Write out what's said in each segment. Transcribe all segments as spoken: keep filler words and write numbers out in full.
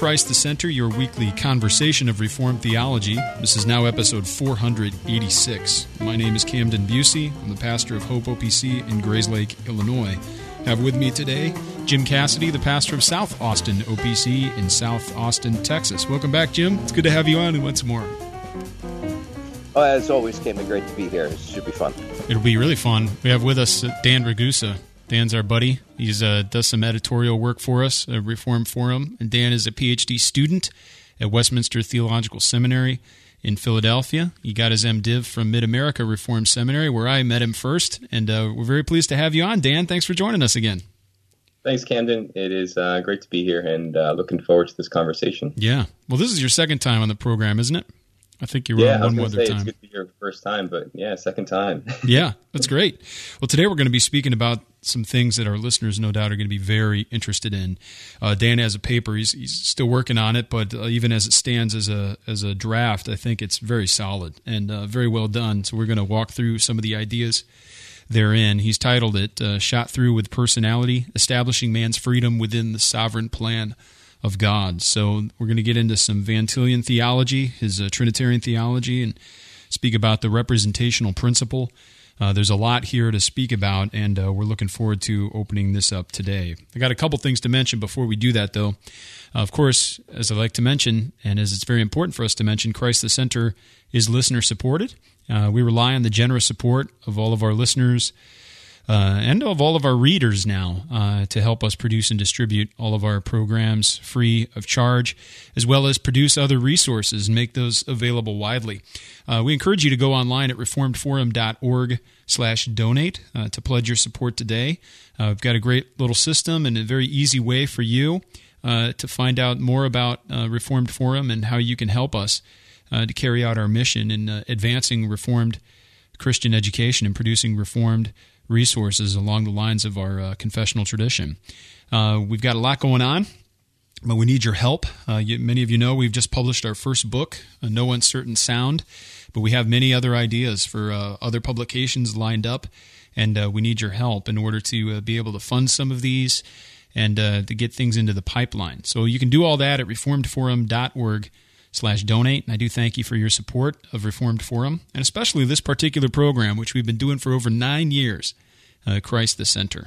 Christ the Center, your weekly conversation of Reformed theology. This is now episode four hundred eighty-six. My name is Camden Busey. I'm the pastor of Hope O P C in Grayslake, Illinois. I have with me today Jim Cassidy, the pastor of South Austin O P C in South Austin, Texas. Welcome back, Jim. It's good to have you on and once more. Oh, as always, Camden, great to be here. It should be fun. It'll be really fun. We have with us Dan Ragusa. Dan's our buddy. He uh, does some editorial work for us at Reformed Forum. And Dan is a P H D student at Westminster Theological Seminary in Philadelphia. He got his MDiv from Mid-America Reformed Seminary, where I met him first. And uh, we're very pleased to have you on, Dan. Thanks for joining us again. Thanks, Camden. It is uh, great to be here and uh, looking forward to this conversation. Yeah. Well, this is your second time on the program, isn't it? I think you were yeah, on one I other was going to say time. It's good to be here first time, but yeah, second time. Yeah, that's great. Well, today we're going to be speaking about some things that our listeners, no doubt, are going to be very interested in. Uh, Dan has a paper; he's, he's still working on it, but uh, even as it stands as a as a draft, I think it's very solid and uh, very well done. So we're going to walk through some of the ideas therein. He's titled it uh, "Shot Through with Personality: Establishing Man's Freedom Within the Sovereign Plan of God." So we're going to get into some Van Tillian theology, his uh, Trinitarian theology, and speak about the representational principle. Uh, there's a lot here to speak about, and uh, we're looking forward to opening this up today. I got a couple things to mention before we do that, though. Uh, of course, as I like to mention, and as it's very important for us to mention, Christ the Center is listener-supported. Uh, we rely on the generous support of all of our listeners Uh, and of all of our readers now uh, to help us produce and distribute all of our programs free of charge, as well as produce other resources and make those available widely. Uh, we encourage you to go online at reformedforum.org slash donate uh, to pledge your support today. Uh, we've got a great little system and a very easy way for you uh, to find out more about uh, Reformed Forum and how you can help us uh, to carry out our mission in uh, advancing Reformed Christian education and producing Reformed resources along the lines of our uh, confessional tradition. Uh, we've got a lot going on, but we need your help. Uh, you, many of you know we've just published our first book, uh, No Uncertain Sound, but we have many other ideas for uh, other publications lined up, and uh, we need your help in order to uh, be able to fund some of these and uh, to get things into the pipeline. So you can do all that at reformedforum.org slash donate, and I do thank you for your support of Reformed Forum, and especially this particular program, which we've been doing for over nine years, uh, Christ the Center.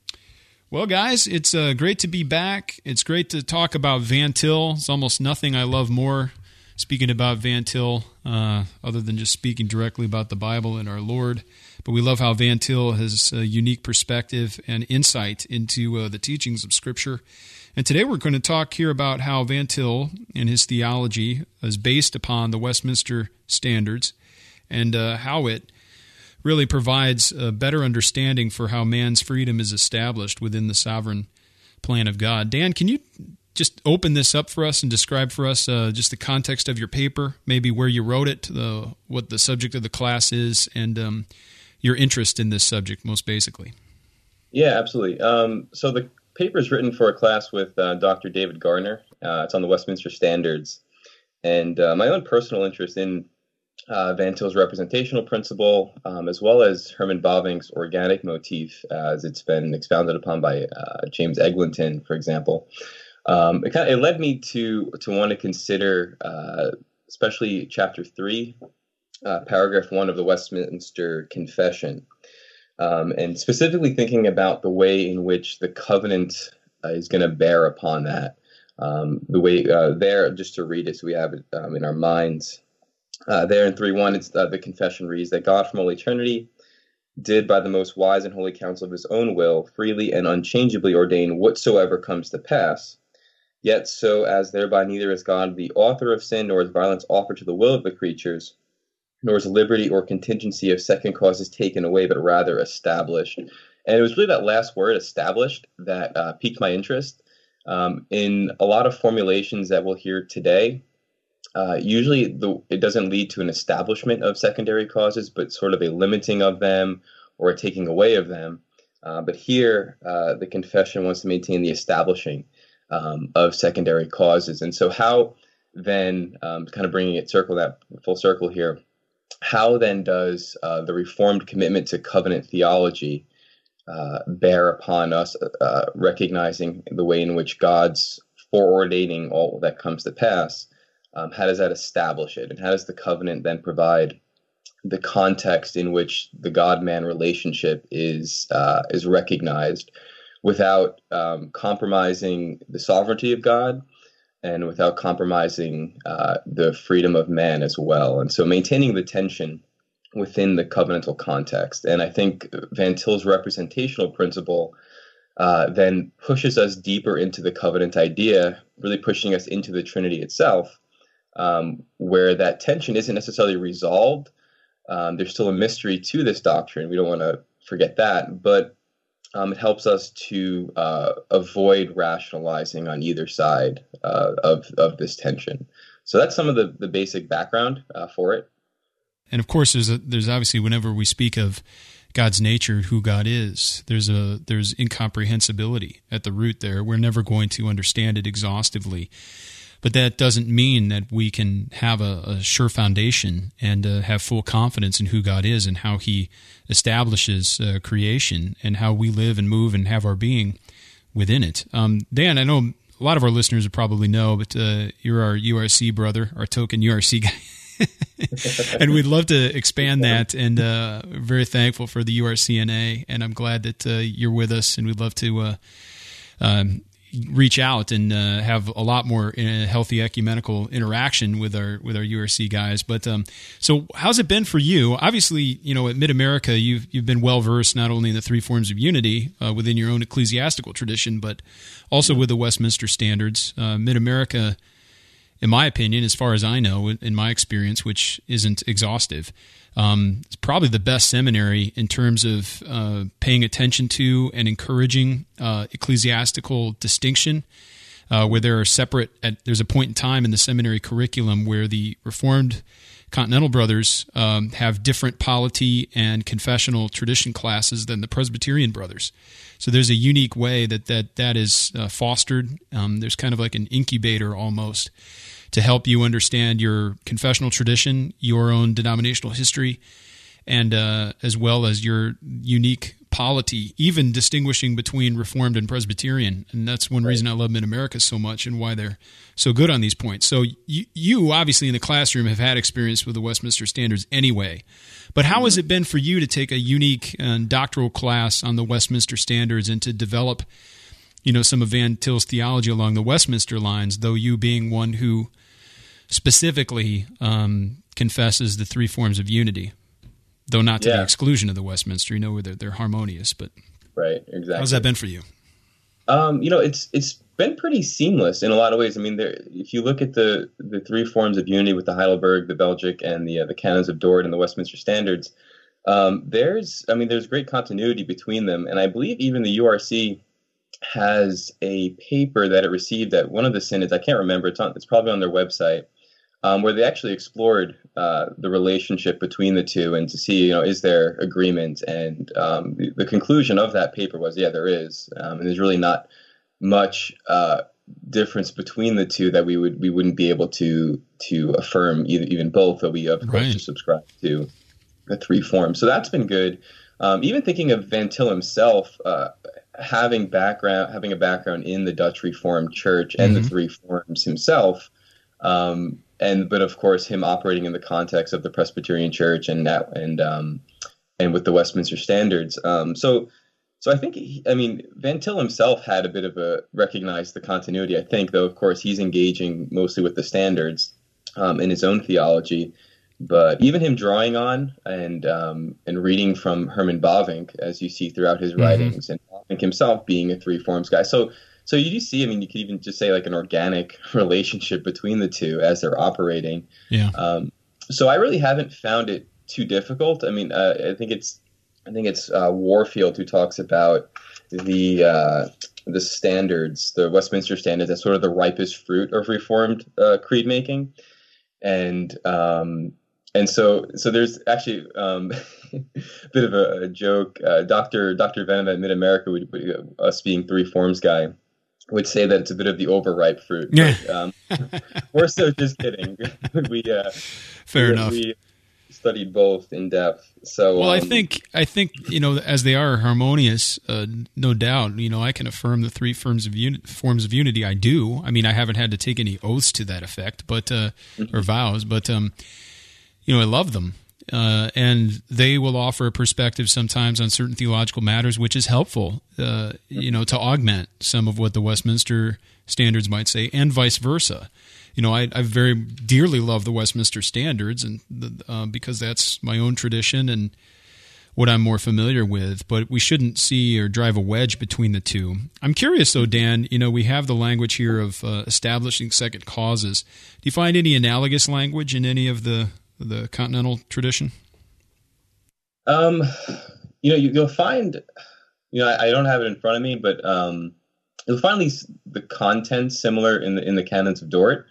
Well, guys, it's uh, great to be back. It's great to talk about Van Til. It's almost nothing I love more speaking about Van Til, uh, other than just speaking directly about the Bible and our Lord. But we love how Van Til has a unique perspective and insight into uh, the teachings of Scripture. And today we're going to talk here about how Van Til and his theology is based upon the Westminster Standards and uh, how it really provides a better understanding for how man's freedom is established within the sovereign plan of God. Dan, can you just open this up for us and describe for us uh, just the context of your paper, maybe where you wrote it, the, what the subject of the class is, and um, your interest in this subject most basically? Yeah, absolutely. Um, so the paper is written for a class with uh, Doctor David Gardner. Uh, it's on the Westminster Standards. And uh, my own personal interest in uh, Van Til's representational principle, um, as well as Herman Bavinck's organic motif, as it's been expounded upon by uh, James Eglinton, for example, um, it, kind of, it led me to, to want to consider, uh, especially Chapter three, uh, Paragraph one of the Westminster Confession. Um, and specifically thinking about the way in which the covenant uh, is going to bear upon that. Um, the way uh, there, just to read it so we have it um, in our minds. Uh, there in three one, it's, uh, the confession reads that God from all eternity did by the most wise and holy counsel of his own will freely and unchangeably ordain whatsoever comes to pass. Yet so as thereby neither is God the author of sin, nor is violence offered to the will of the creatures, nor is liberty or contingency of second causes taken away, but rather established. And it was really that last word, established, that uh, piqued my interest. Um, in a lot of formulations that we'll hear today, uh, usually the, it doesn't lead to an establishment of secondary causes, but sort of a limiting of them or a taking away of them. Uh, but here, uh, the confession wants to maintain the establishing um, of secondary causes. And so how then, um, kind of bringing it circle that full circle here, how then does uh, the Reformed commitment to covenant theology uh, bear upon us, uh, recognizing the way in which God's foreordaining all that comes to pass, um, how does that establish it? And how does the covenant then provide the context in which the God-man relationship is uh, is recognized without um, compromising the sovereignty of God and without compromising uh, the freedom of man as well? And so maintaining the tension within the covenantal context. And I think Van Til's representational principle uh, then pushes us deeper into the covenant idea, really pushing us into the Trinity itself, um, where that tension isn't necessarily resolved. Um, there's still a mystery to this doctrine. We don't want to forget that, but um, it helps us to uh, avoid rationalizing on either side uh, of of this tension. So that's some of the, the basic background uh, for it. And of course, there's a, there's obviously, whenever we speak of God's nature, who God is, there's a there's incomprehensibility at the root there. We're never going to understand it exhaustively. But that doesn't mean that we can have a, a sure foundation and uh, have full confidence in who God is and how He establishes uh, creation and how we live and move and have our being within it. Um, Dan, I know a lot of our listeners would probably know, but uh, you're our U R C brother, our token U R C guy. And we'd love to expand that, and uh, very thankful for the U R C N A, and I'm glad that uh, you're with us, and we'd love to uh, um, reach out and uh, have a lot more uh, healthy ecumenical interaction with our with our U R C guys. But um, so, how's it been for you? Obviously, you know, at Mid America, you've you've been well versed not only in the three forms of unity uh, within your own ecclesiastical tradition, but also with the Westminster Standards. Uh, Mid America, in my opinion, as far as I know, in my experience, which isn't exhaustive, um, it's probably the best seminary in terms of uh, paying attention to and encouraging uh, ecclesiastical distinction, uh, where there are separate, at, there's a point in time in the seminary curriculum where the Reformed Continental Brothers um, have different polity and confessional tradition classes than the Presbyterian Brothers. So there's a unique way that that, that is uh, fostered. Um, there's kind of like an incubator almost to help you understand your confessional tradition, your own denominational history, and uh, as well as your unique polity, even distinguishing between Reformed and Presbyterian. And that's one right. reason I love Mid-America so much and why they're so good on these points. So you, you obviously in the classroom have had experience with the Westminster Standards anyway, but how mm-hmm. has it been for you to take a unique uh, doctoral class on the Westminster Standards and to develop, you know, some of Van Til's theology along the Westminster lines, though you being one who specifically um, confesses the three forms of unity, though not to yeah. the exclusion of the Westminster. You know, where they're, they're harmonious. But right, exactly. How's that been for you? Um, you know, it's it's been pretty seamless in a lot of ways. I mean, there, if you look at the the three forms of unity with the Heidelberg, the Belgic, and the uh, the Canons of Dort and the Westminster Standards, um, there's I mean, there's great continuity between them, and I believe even the U R C has a paper that it received at one of the synods. I can't remember. It's on. It's probably on their website. Um, where they actually explored uh, the relationship between the two and to see, you know, is there agreement? And um, the, the conclusion of that paper was, yeah, there is. Um, and there's really not much uh, difference between the two that we would we wouldn't be able to to affirm either, even both, though we of course right. subscribe to the three forms. So that's been good. Um, even thinking of Van Til himself, uh, having background having a background in the Dutch Reformed Church and mm-hmm. the three forms himself. Um, And but of course, him operating in the context of the Presbyterian Church and that, and um, and with the Westminster Standards. Um, so so I think he, I mean Van Til himself had a bit of a recognized the continuity. I think, though, of course, he's engaging mostly with the Standards um, in his own theology. But even him drawing on and um, and reading from Herman Bavinck, as you see throughout his mm-hmm. writings, and Bavinck himself being a three forms guy. So. So you do see, I mean, you could even just say like an organic relationship between the two as they're operating. Yeah. Um, so I really haven't found it too difficult. I mean, uh, I think it's, I think it's uh, Warfield who talks about the uh, the standards, the Westminster Standards, as sort of the ripest fruit of Reformed uh, creed making, and um, and so so there's actually um, a bit of a, a joke. Uh, Doctor Doctor Venom at Mid America, would, would, us being three forms guy, would say that it's a bit of the overripe fruit. Yeah. But, um, we're so just kidding. we uh, fair we, enough. We studied both in depth. So, well, um, I think I think you know, as they are harmonious, uh, no doubt. You know, I can affirm the three forms of uni- forms of unity. I do. I mean, I haven't had to take any oaths to that effect, but uh, mm-hmm. or vows, but um, you know, I love them. Uh, and they will offer a perspective sometimes on certain theological matters, which is helpful, uh, you know, to augment some of what the Westminster Standards might say, and vice versa. You know, I, I very dearly love the Westminster Standards, and the, uh, because that's my own tradition and what I'm more familiar with. But we shouldn't see or drive a wedge between the two. I'm curious, though, Dan. You know, we have the language here of uh, establishing second causes. Do you find any analogous language in any of the the continental tradition? Um, you know, you, you'll find, you know, I, I don't have it in front of me, but um, you'll find these the content similar in the in the canons of Dort.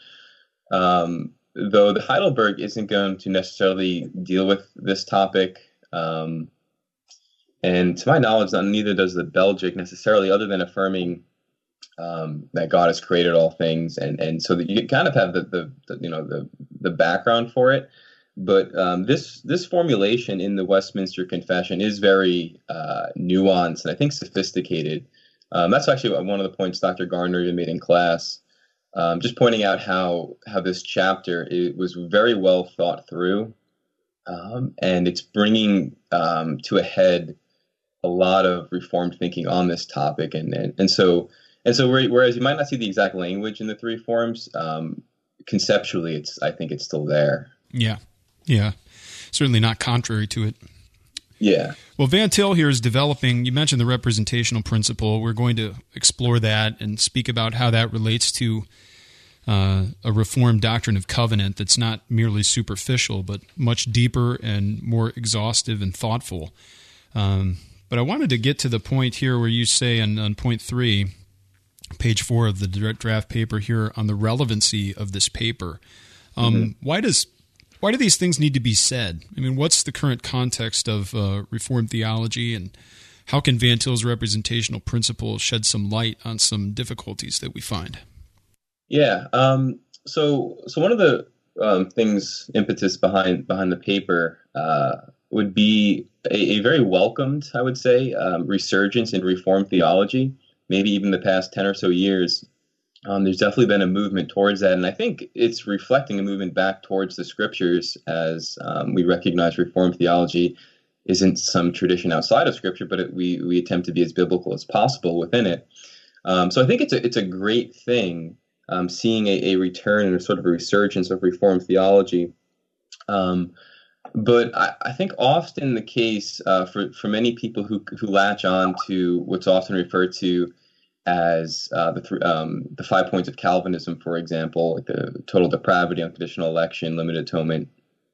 Um, though the Heidelberg isn't going to necessarily deal with this topic, um, and to my knowledge, neither does the Belgic necessarily, other than affirming um, that God has created all things, and and so that you kind of have the, the, the you know the the background for it. But um, this this formulation in the Westminster Confession is very uh, nuanced and I think sophisticated. Um, that's actually one of the points Doctor Gardner even made in class, um, just pointing out how how this chapter it was very well thought through, um, and it's bringing um, to a head a lot of Reformed thinking on this topic. And and, and so and so whereas you might not see the exact language in the three forms, um, conceptually, it's I think it's still there. Yeah. Yeah, certainly not contrary to it. Yeah. Well, Van Til here is developing, you mentioned the representational principle. We're going to explore that and speak about how that relates to uh, a Reformed doctrine of covenant that's not merely superficial, but much deeper and more exhaustive and thoughtful. Um, but I wanted to get to the point here where you say on, on point three, page four of the draft paper here, on the relevancy of this paper. Um, mm-hmm. Why does Why do these things need to be said? I mean, what's the current context of uh, Reformed theology, and how can Van Til's representational principle shed some light on some difficulties that we find? Yeah. Um, so, so one of the um, things, impetus behind behind the paper, uh, would be a, a very welcomed, I would say, um, resurgence in Reformed theology. Maybe even the past ten or so years. Um, there's definitely been a movement towards that, and I think it's reflecting a movement back towards the Scriptures, as um, we recognize Reformed theology isn't some tradition outside of Scripture, but it, we we attempt to be as biblical as possible within it. Um, so I think it's a it's a great thing, um, seeing a, a return and a sort of a resurgence of Reformed theology. Um, but I, I think often the case uh, for for many people who who latch on to what's often referred to as uh, the th- um, the five points of Calvinism, for example, like the total depravity, unconditional election, limited atonement,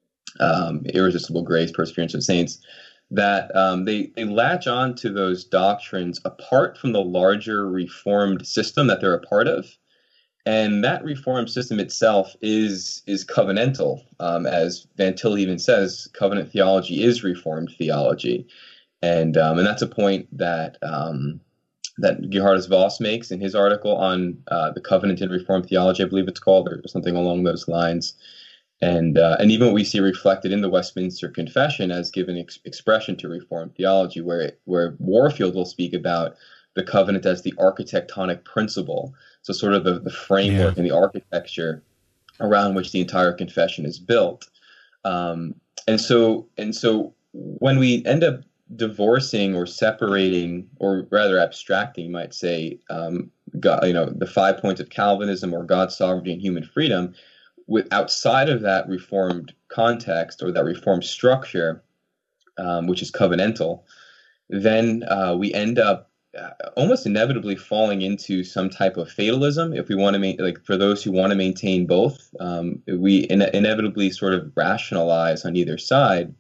um, irresistible grace, perseverance of saints, that um, they, they latch on to those doctrines apart from the larger Reformed system that they're a part of. And that Reformed system itself is is covenantal. Um, as Van Til even says, covenant theology is Reformed theology. And um, and that's a point that um, that Geerhardus Vos makes in his article on uh, the covenant in Reformed theology, I believe it's called, or something along those lines. And uh, and even what we see reflected in the Westminster Confession as giving ex- expression to Reformed theology, where it, where Warfield will speak about the covenant as the architectonic principle, so sort of the, the framework yeah. and the architecture around which the entire confession is built. Um, and so and so when we end up divorcing or separating, or rather abstracting, you might say, um, God, you know, the five points of Calvinism or God's sovereignty and human freedom, with outside of that Reformed context or that Reformed structure, um, which is covenantal, then uh, we end up uh, almost inevitably falling into some type of fatalism. If we want to, ma- like for those who want to maintain both, um, we in- inevitably sort of rationalize on either side.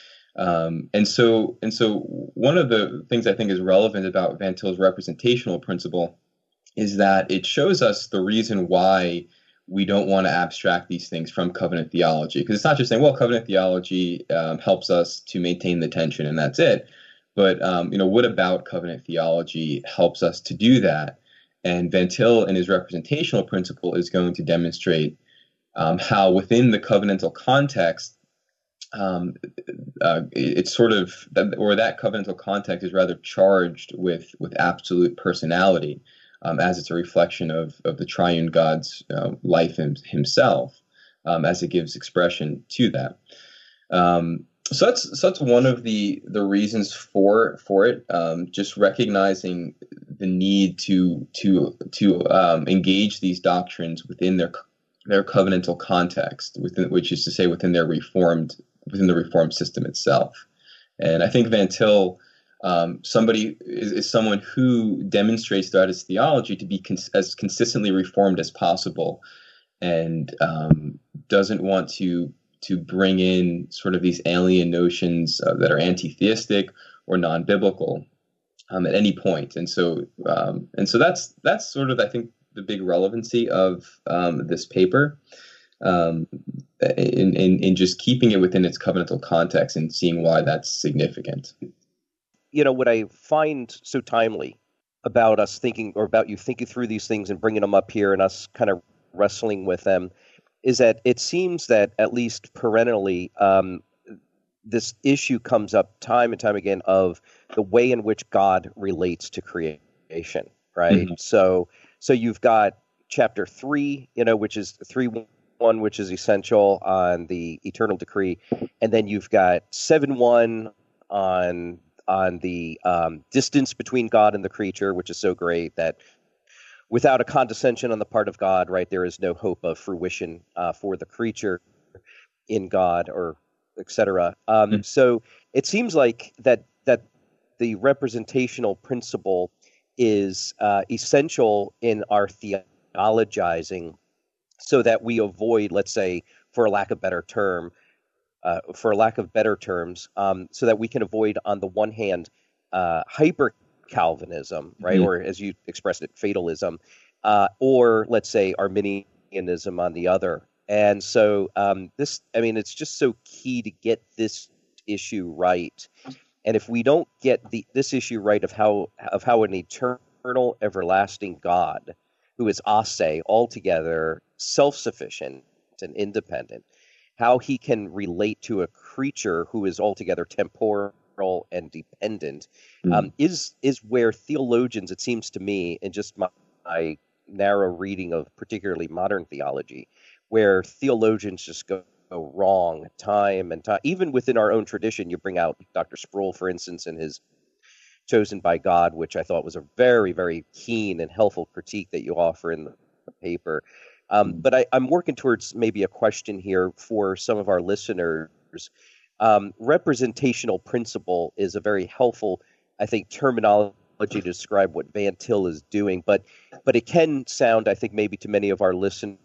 Um, and so, and so, one of the things I think is relevant about Van Til's representational principle is that it shows us the reason why we don't want to abstract these things from covenant theology, because it's not just saying, well, covenant theology um, helps us to maintain the tension and that's it. But um, you know, what about covenant theology helps us to do that? And Van Til, in his representational principle, is going to demonstrate um, how within the covenantal context, um, uh, it's sort of or that covenantal context is rather charged with with absolute personality, um, as it's a reflection of of the triune God's uh, life in, himself, um, as it gives expression to that. Um, so that's so that's one of the the reasons for for it. Um, just recognizing the need to to to um, engage these doctrines within their their covenantal context, within which is to say within their reformed within the reformed system itself. And I think Van Til, um, somebody is, is someone who demonstrates throughout his theology to be cons- as consistently reformed as possible, and um, doesn't want to to bring in sort of these alien notions uh, that are anti-theistic or non-biblical um, at any point. And so um, and so that's that's sort of, I think, the big relevancy of um, this paper. Um, in, in, in just keeping it within its covenantal context and seeing why that's significant. You know, what I find so timely about us thinking, or about you thinking through these things and bringing them up here and us kind of wrestling with them, is that it seems that at least perennially, um, this issue comes up time and time again of the way in which God relates to creation, right? Mm-hmm. So, so you've got chapter three, you know, which is three one, which is essential on the eternal decree, and then you've got seven one on on the um, distance between God and the creature, which is so great that without a condescension on the part of God, right, there is no hope of fruition uh, for the creature in God, or et cetera. Um, mm-hmm. So it seems like that that the representational principle is uh, essential in our theologizing, so that we avoid, let's say, for a lack of better term, uh, for a lack of better terms, um, so that we can avoid, on the one hand, uh, hyper Calvinism, right, mm-hmm. or as you expressed it, fatalism, uh, or let's say Arminianism on the other. And so um, this, I mean, it's just so key to get this issue right. And if we don't get the this issue right of how of how an eternal, everlasting God, who is ase, altogether self-sufficient and independent, how he can relate to a creature who is altogether temporal and dependent, mm. um, is is where theologians, it seems to me, in just my, my narrow reading of particularly modern theology, where theologians just go, go wrong time and time. Even within our own tradition, you bring out Doctor Sproul, for instance, and his Chosen by God, which I thought was a very, very keen and helpful critique that you offer in the paper. Um, but I, I'm working towards maybe a question here for some of our listeners. Um, representational principle is a very helpful, I think, terminology to describe what Van Til is doing, but but it can sound, I think, maybe to many of our listeners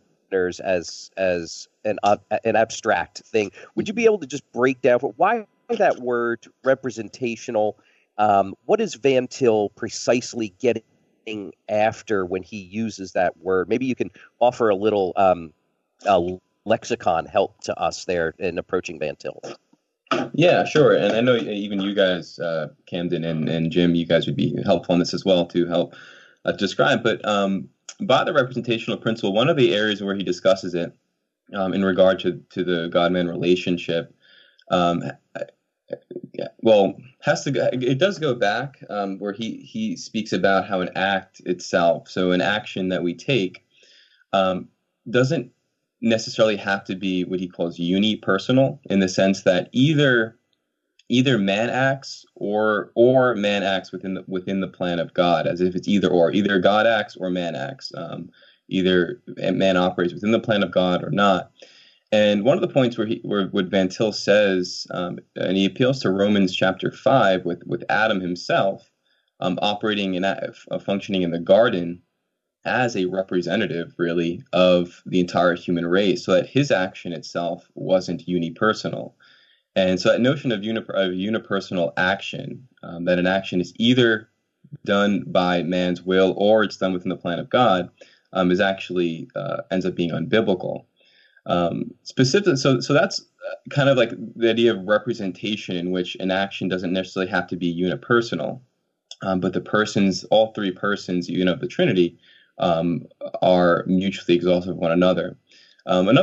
as as an uh, an abstract thing. Would you be able to just break down for why that word representational? Um, what is Van Til precisely getting after when he uses that word? Maybe you can offer a little um, a lexicon help to us there in approaching Van Til. Yeah, sure. And I know even you guys, uh, Camden and, and Jim, you guys would be helpful on this as well to help uh, describe. But um, by the representational principle, one of the areas where he discusses it um, in regard to, to the God-man relationship, um, yeah, well, has to go, it does go back um, where he, he speaks about how an act itself, so an action that we take, um, doesn't necessarily have to be what he calls unipersonal, in the sense that either either man acts or or man acts within the within the plan of God, as if it's either or, either God acts or man acts, um, either man operates within the plan of God or not. And one of the points where he, where what Van Til says, um, and he appeals to Romans chapter five with with Adam himself um, operating and uh, functioning in the garden as a representative, really, of the entire human race, so that his action itself wasn't unipersonal. And so that notion of, uni- of unipersonal action, um, that an action is either done by man's will or it's done within the plan of God, um, is actually uh, ends up being unbiblical. Um, specific, so so that's kind of like the idea of representation, in which an action doesn't necessarily have to be unipersonal, um, but the persons, all three persons, even of the Trinity, um, are mutually exhaustive of one another. Um, another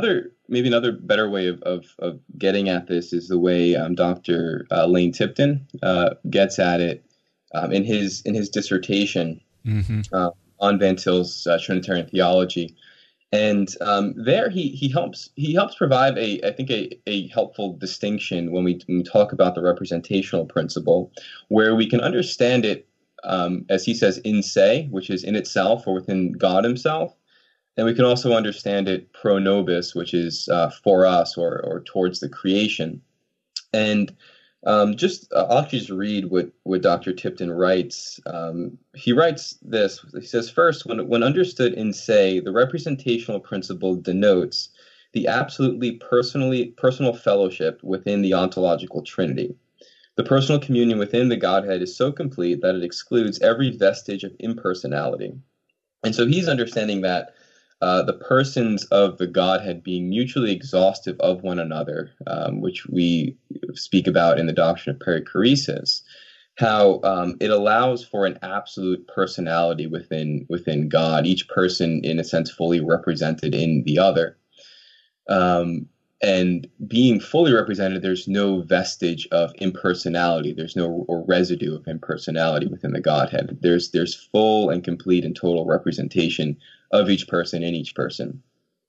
maybe another better way of, of, of getting at this is the way um, Doctor Uh, Lane Tipton uh, gets at it um, in his in his dissertation mm-hmm. uh, on Van Til's uh, Trinitarian theology. And um, there he he helps he helps provide a I think a, a helpful distinction when we, when we talk about the representational principle, where we can understand it um, as he says in se, which is in itself or within God Himself, and we can also understand it pro nobis, which is uh, for us or or towards the creation. And Um, just uh, I'll just read what, what Doctor Tipton writes. Um, he writes this. He says, first, when, when understood in se, the representational principle denotes the absolutely personally personal fellowship within the ontological Trinity. The personal communion within the Godhead is so complete that it excludes every vestige of impersonality. And so he's understanding that Uh, the persons of the Godhead being mutually exhaustive of one another, um, which we speak about in the doctrine of perichoresis, how um, it allows for an absolute personality within within God, each person in a sense fully represented in the other. Um, and being fully represented, there's no vestige of impersonality. There's no or residue of impersonality within the Godhead. There's there's full and complete and total representation of each person in each person.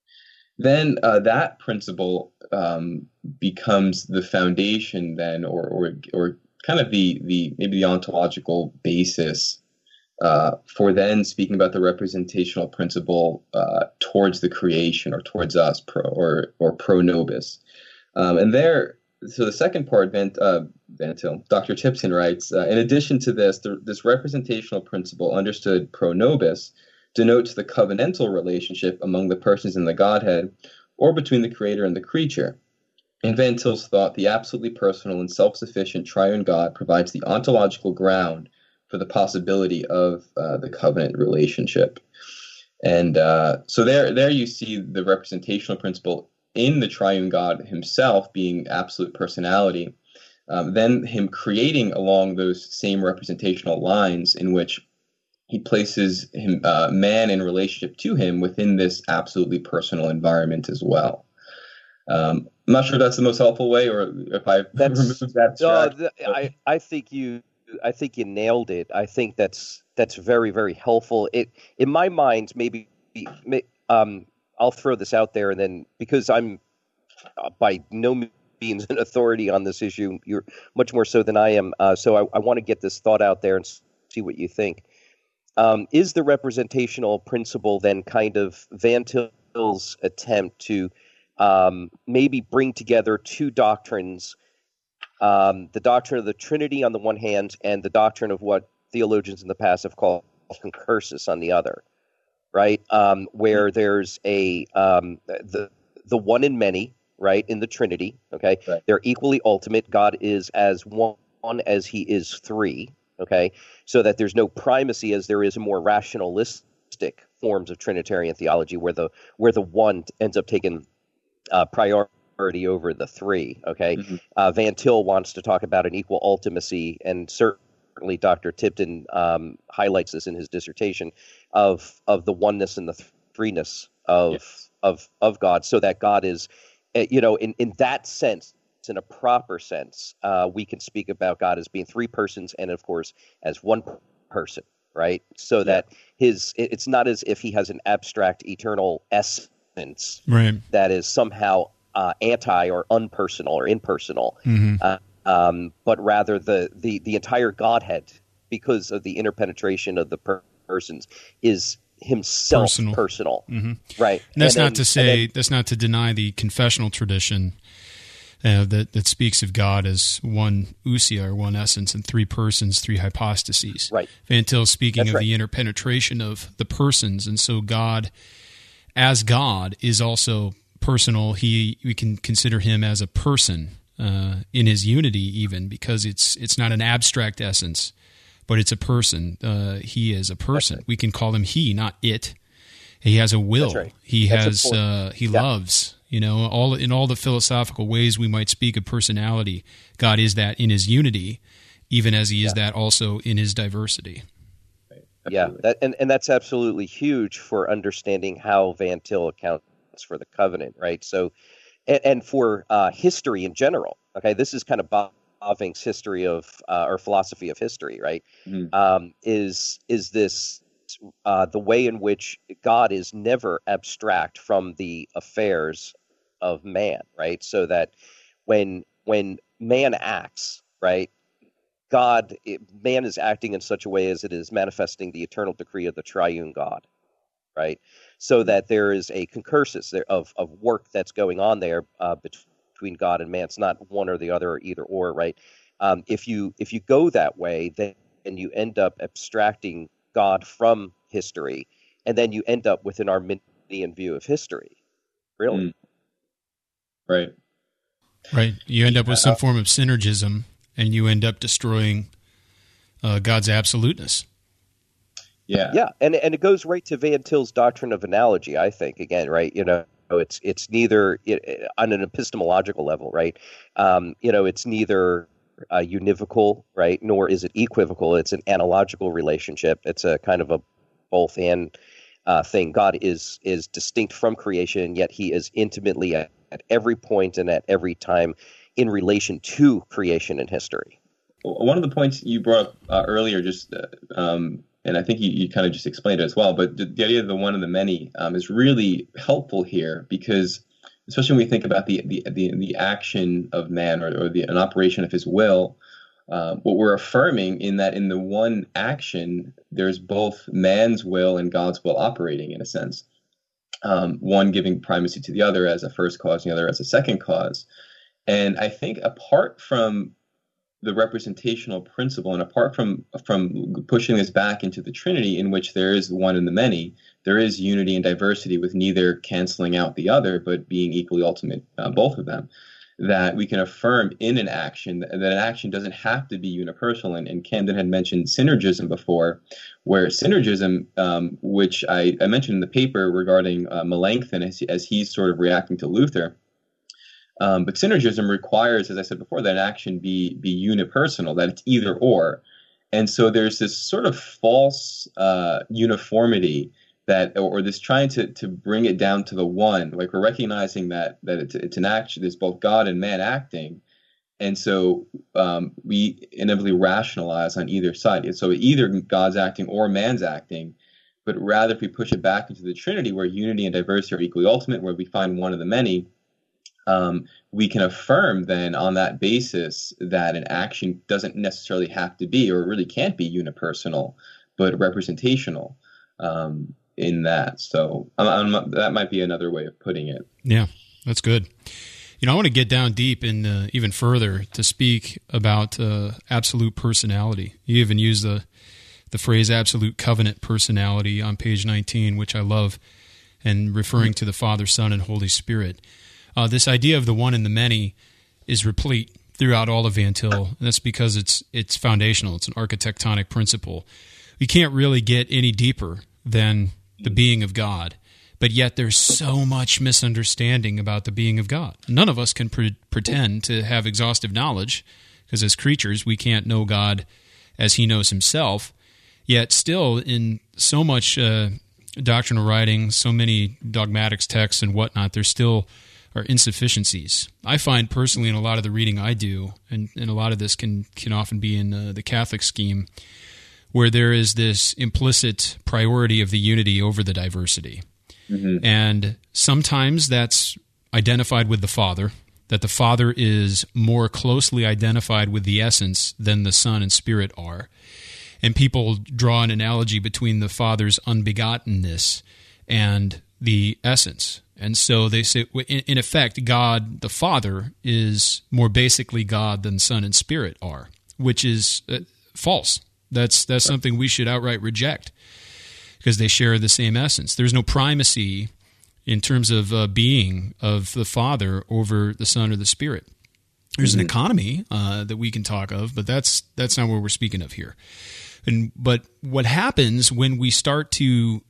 Then uh, that principle um, becomes the foundation then, or or or kind of the the maybe the ontological basis uh, for then speaking about the representational principle uh, towards the creation or towards us, pro or or pro nobis. Um, and there, so the second part, Van, uh, Van Til, Doctor Tipton writes, uh, in addition to this, the, this representational principle understood pro nobis denotes the covenantal relationship among the persons in the Godhead, or between the Creator and the creature. In Van Til's thought, the absolutely personal and self-sufficient triune God provides the ontological ground for the possibility of uh, the covenant relationship. And uh, so there, there you see the representational principle in the triune God Himself being absolute personality, um, then Him creating along those same representational lines in which He places him, uh, man in relationship to Him within this absolutely personal environment as well. Um, I'm not sure if that's the most helpful way, or if I removed that. No, the, I I think you I think you nailed it. I think that's that's very very helpful. It in my mind, maybe um, I'll throw this out there, and then because I'm by no means an authority on this issue, you're much more so than I am. Uh, so I, I want to get this thought out there and see what you think. Um, is the representational principle then kind of Van Til's attempt to um, maybe bring together two doctrines, um, the doctrine of the Trinity on the one hand and the doctrine of what theologians in the past have called concursus on the other, right? Um, where there's a um, the the one in many, right, in the Trinity, okay? Right. They're equally ultimate. God is as one, one as He is three. Okay, so that there's no primacy as there is in more rationalistic forms of Trinitarian theology, where the where the one ends up taking uh, priority over the three. Okay, mm-hmm. uh, Van Til wants to talk about an equal ultimacy, and certainly Doctor Tipton um, highlights this in his dissertation of of the oneness and the threeness of yes. of of God, so that God is, you know, in in that sense. In a proper sense, uh, we can speak about God as being three persons and, of course, as one person, right? So yeah. that his it, it's not as if He has an abstract eternal essence right. that is somehow uh, anti or unpersonal or impersonal, mm-hmm. uh, um, but rather the, the, the entire Godhead, because of the interpenetration of the per- persons, is Himself personal, personal. Mm-hmm. right? And that's and not then, to say then, that's not to deny the confessional tradition. Uh, that, that speaks of God as one ousia, or one essence, and three persons, three hypostases. Right. Van Til speaking That's of right. the interpenetration of the persons, and so God, as God, is also personal. He we can consider Him as a person uh, in His unity, even because it's it's not an abstract essence, but it's a person. Uh, he is a person. Right. We can call Him He, not it. He has a will. That's right. He That's has. Uh, he yeah. loves. You know, all in all the philosophical ways we might speak of personality, God is that in His unity, even as He is yeah. that also in His diversity. Yeah, that, and, and that's absolutely huge for understanding how Van Til accounts for the covenant, right? So, and, and for uh, history in general, okay, this is kind of Bob Vink's history of uh, or philosophy of history, right? Mm-hmm. Um, is is this uh, the way in which God is never abstract from the affairs of man, right? So that when when man acts, right, God, it, man is acting in such a way as it is manifesting the eternal decree of the triune God, right? So that there is a concursus there of, of work that's going on there uh, between God and man. It's not one or the other or either or, right? Um, if you if you go that way, then you end up abstracting God from history, and then you end up with an Arminian view of history, really. Mm. Right. Right. You end up with some form of synergism, and you end up destroying uh, God's absoluteness. Yeah. Yeah, and and it goes right to Van Til's doctrine of analogy, I think, again, right? You know, it's it's neither, it, on an epistemological level, right? Um, you know, it's neither uh, univocal, right, nor is it equivocal. It's an analogical relationship. It's a kind of a both and uh, thing. God is is distinct from creation, yet he is intimately at, at every point and at every time in relation to creation and history. One of the points you brought up uh, earlier, just uh, um, and I think you, you kind of just explained it as well, but the, the idea of the one and the many um, is really helpful here, because especially when we think about the the the, the action of man, or, or the an operation of his will, uh, what we're affirming in that in the one action, there's both man's will and God's will operating in a sense, um, one giving primacy to the other as a first cause, and the other as a second cause. And I think apart from the representational principle, and apart from from pushing this back into the Trinity, in which there is one and the many, there is unity and diversity with neither canceling out the other, but being equally ultimate, uh, both of them, that we can affirm in an action that, that an action doesn't have to be unipersonal. And, and Camden had mentioned synergism before, where synergism, um, which I, I mentioned in the paper regarding uh, Melanchthon as, as he's sort of reacting to Luther, Um, but synergism requires, as I said before, that an action be be unipersonal, that it's either or. And so there's this sort of false uh, uniformity that, or, or this trying to to bring it down to the one, like we're recognizing that that it's, it's an action, there's both God and man acting. And so um, we inevitably rationalize on either side. And so either God's acting or man's acting, but rather if we push it back into the Trinity, where unity and diversity are equally ultimate, where we find one of the many, Um, we can affirm then on that basis that an action doesn't necessarily have to be, or really can't be, unipersonal, but representational um, in that. So I'm, I'm, that might be another way of putting it. Yeah, that's good. You know, I want to get down deep and uh, even further to speak about uh, absolute personality. You even use the the phrase absolute covenant personality on page nineteen, which I love, and referring to the Father, Son, and Holy Spirit. Uh, this idea of the one and the many is replete throughout all of Van Til, and that's because it's it's foundational. It's an architectonic principle. We can't really get any deeper than the being of God, but yet there's so much misunderstanding about the being of God. None of us can pre- pretend to have exhaustive knowledge, because as creatures we can't know God as he knows himself, yet still in so much uh, doctrinal writing, so many dogmatics texts and whatnot, there's still are insufficiencies. I find personally in a lot of the reading I do, and, and a lot of this can, can often be in uh, the Catholic scheme, where there is this implicit priority of the unity over the diversity. Mm-hmm. And sometimes that's identified with the Father, that the Father is more closely identified with the essence than the Son and Spirit are. And people draw an analogy between the Father's unbegottenness and the essence. And so they say, in effect, God the Father is more basically God than Son and Spirit are, which is uh, false. That's that's something we should outright reject, because they share the same essence. There's no primacy in terms of uh, being of the Father over the Son or the Spirit. There's mm-hmm. an economy uh, that we can talk of, but that's that's not what we're speaking of here. And but what happens when we start to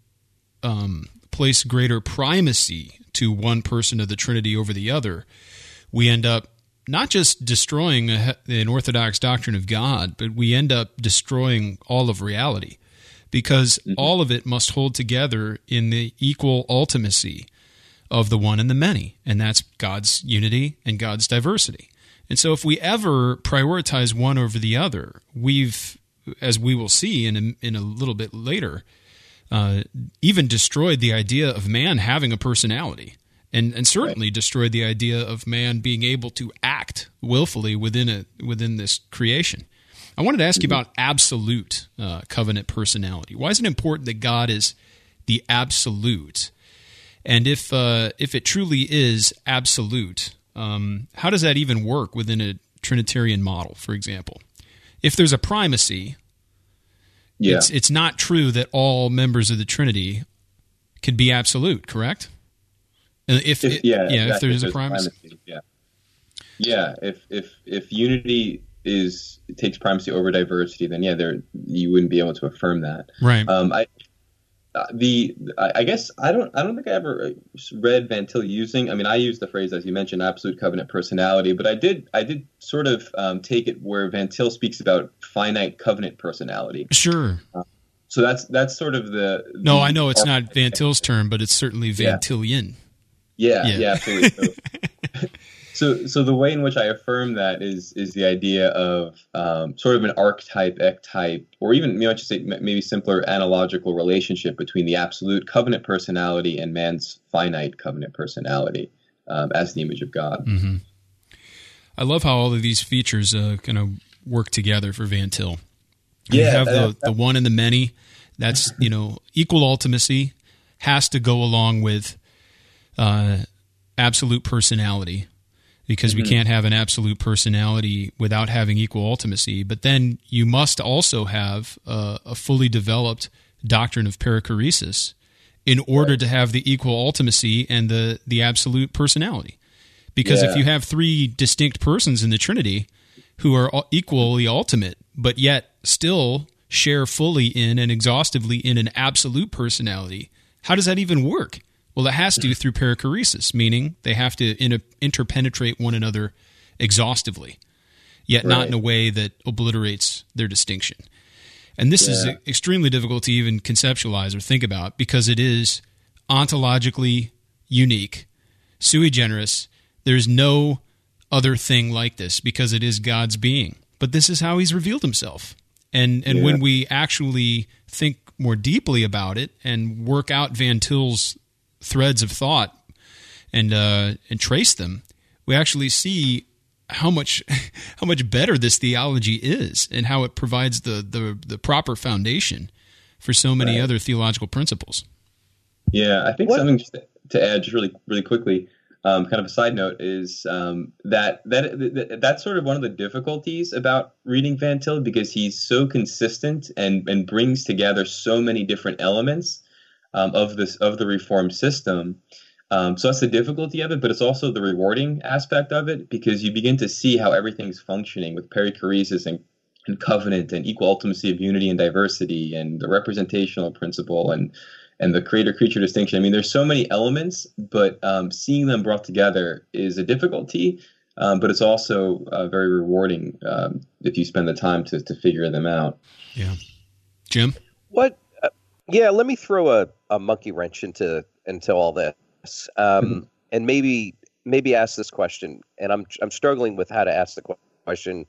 um, place greater primacy to one person of the Trinity over the other, we end up not just destroying a, an orthodox doctrine of God, but we end up destroying all of reality, because mm-hmm. all of it must hold together in the equal ultimacy of the one and the many, and that's God's unity and God's diversity. And so if we ever prioritize one over the other, we've, as we will see in a, in a little bit later, uh, even destroyed the idea of man having a personality, and, and certainly right. destroyed the idea of man being able to act willfully within a, within this creation. I wanted to ask mm-hmm. you about absolute uh, covenant personality. Why is it important that God is the absolute? And if uh, if it truly is absolute, um, how does that even work within a Trinitarian model, for example? If there's a primacy, yeah. it's it's not true that all members of the Trinity can be absolute, correct? If, if it, yeah, yeah, exactly. if there's a primacy. primacy, yeah, yeah. If if if unity is takes primacy over diversity, then yeah, there you wouldn't be able to affirm that, right? Um, I. The I guess I don't I don't think I ever read Van Til using. I mean, I use the phrase, as you mentioned, absolute covenant personality, but I did I did sort of um, take it where Van Til speaks about finite covenant personality. Sure. Uh, so that's that's sort of the. No, the I know it's not Van Til's term, but it's certainly Van Tilian. Yeah, yeah, yeah, absolutely. So, so so the way in which I affirm that is is the idea of um, sort of an archetype, ectype, or even you know, I should say maybe simpler analogical relationship between the absolute covenant personality and man's finite covenant personality um, as the image of God. Mm-hmm. I love how all of these features uh, kind of work together for Van Til. You yeah, have the, uh, the one and the many. That's you know equal ultimacy has to go along with uh, absolute personality. Because we mm-hmm. can't have an absolute personality without having equal ultimacy. But then you must also have a, a fully developed doctrine of perichoresis in order right. to have the equal ultimacy and the, the absolute personality. Because yeah. if you have three distinct persons in the Trinity who are equally ultimate, but yet still share fully in and exhaustively in an absolute personality, how does that even work? Well, it has to through perichoresis, meaning they have to inter- interpenetrate one another exhaustively, yet right. not in a way that obliterates their distinction. And this yeah. is extremely difficult to even conceptualize or think about because it is ontologically unique, sui generis. There's no other thing like this because it is God's being. But this is how he's revealed himself. And and yeah. when we actually think more deeply about it and work out Van Til's threads of thought and uh, and trace them, we actually see how much how much better this theology is and how it provides the the, the proper foundation for so many right. other theological principles. Yeah, I think what? something just to add just really really quickly, um, kind of a side note, is um, that, that that that's sort of one of the difficulties about reading Van Til because he's so consistent and and brings together so many different elements Um, of this of the Reformed system. Um, so that's the difficulty of it, but it's also the rewarding aspect of it because you begin to see how everything's functioning with perichoresis and, and covenant and equal ultimacy of unity and diversity and the representational principle and and the creator-creature distinction. I mean, there's so many elements, but um, seeing them brought together is a difficulty, um, but it's also uh, very rewarding um, if you spend the time to, to figure them out. Yeah. Jim? What? Uh, yeah, let me throw a, a monkey wrench into into all this, um, mm-hmm. and maybe maybe ask this question. And I'm I'm struggling with how to ask the question,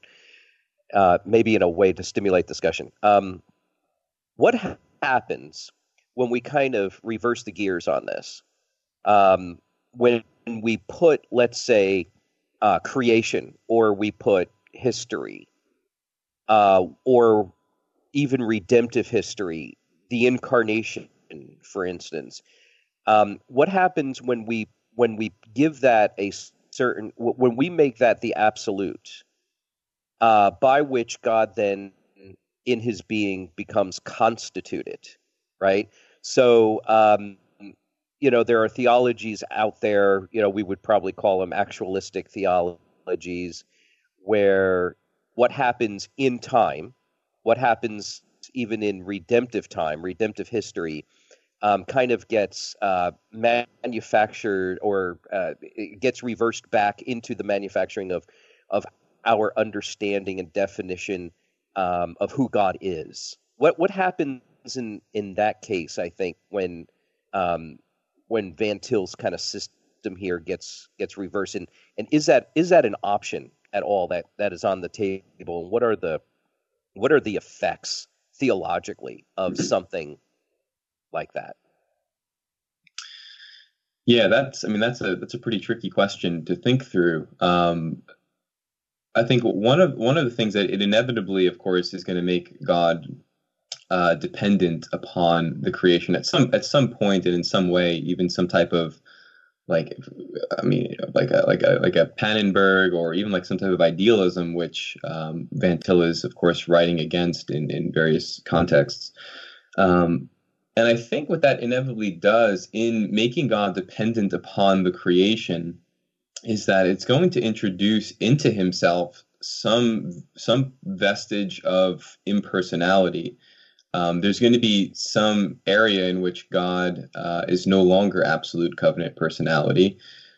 uh, maybe in a way to stimulate discussion. Um, what ha- happens when we kind of reverse the gears on this? Um, when we put, let's say, uh, creation, or we put history, uh, or even redemptive history, the incarnation, for instance. Um, what happens when we when we give that a certain when we make that the absolute, uh, by which God then in his being becomes constituted, right? So, um, you know, there are theologies out there, you know, we would probably call them actualistic theologies, where what happens in time, what happens even in redemptive time, redemptive history, um, kind of gets uh, manufactured or uh, it gets reversed back into the manufacturing of of our understanding and definition um, of who God is. What what happens in, in that case, I think, when um, when Van Til's kind of system here gets gets reversed, and and is that is that an option at all that that is on the table? And what are the what are the effects theologically of something like that? Yeah, that's, I mean, that's a, that's a pretty tricky question to think through. Um, I think one of, one of the things that it inevitably, of course, is going to make God uh, dependent upon the creation at some, at some point and in some way, even some type of, like, I mean, like a, like a, like a Pannenberg, or even like some type of idealism, which um, Van Til is, of course, writing against in, in various contexts. Um, And I think what that inevitably does in making God dependent upon the creation is that it's going to introduce into himself some some vestige of impersonality. Um, there's going to be some area in which God uh, is no longer absolute covenant personality,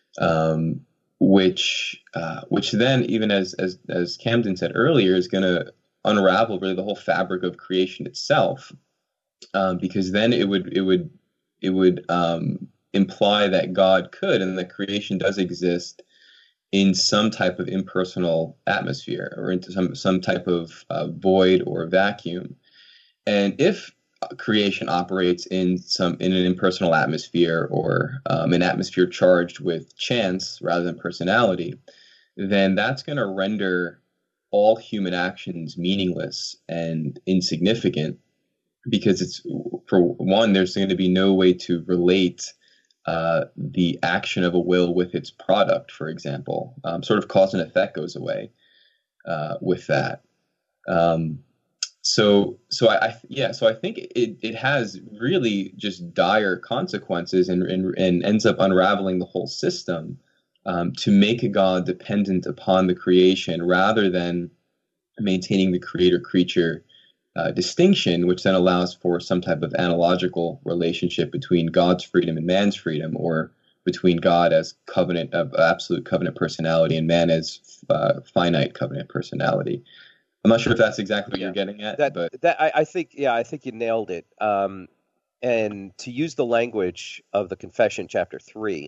um, which uh, which then, even as as as Camden said earlier, is going to unravel really the whole fabric of creation itself. Um, because then it would it would it would um, imply that God could, and that creation does exist in some type of impersonal atmosphere, or into some some type of uh, void or vacuum. And if creation operates in some in an impersonal atmosphere, or um, an atmosphere charged with chance rather than personality, then that's going to render all human actions meaningless and insignificant. Because it's, for one, there's going to be no way to relate uh, the action of a will with its product, for example. Um, sort of cause and effect goes away uh, with that. Um, so, so I, I, yeah, so I think it, it has really just dire consequences, and, and, and ends up unraveling the whole system um, to make a God dependent upon the creation rather than maintaining the creator-creature Uh, distinction, which then allows for some type of analogical relationship between God's freedom and man's freedom, or between God as covenant of uh, absolute covenant personality and man as uh, finite covenant personality. I'm not sure if that's exactly what yeah. you're getting at, that, but that I, I think, yeah, I think you nailed it. Um, and to use the language of the Confession, chapter three,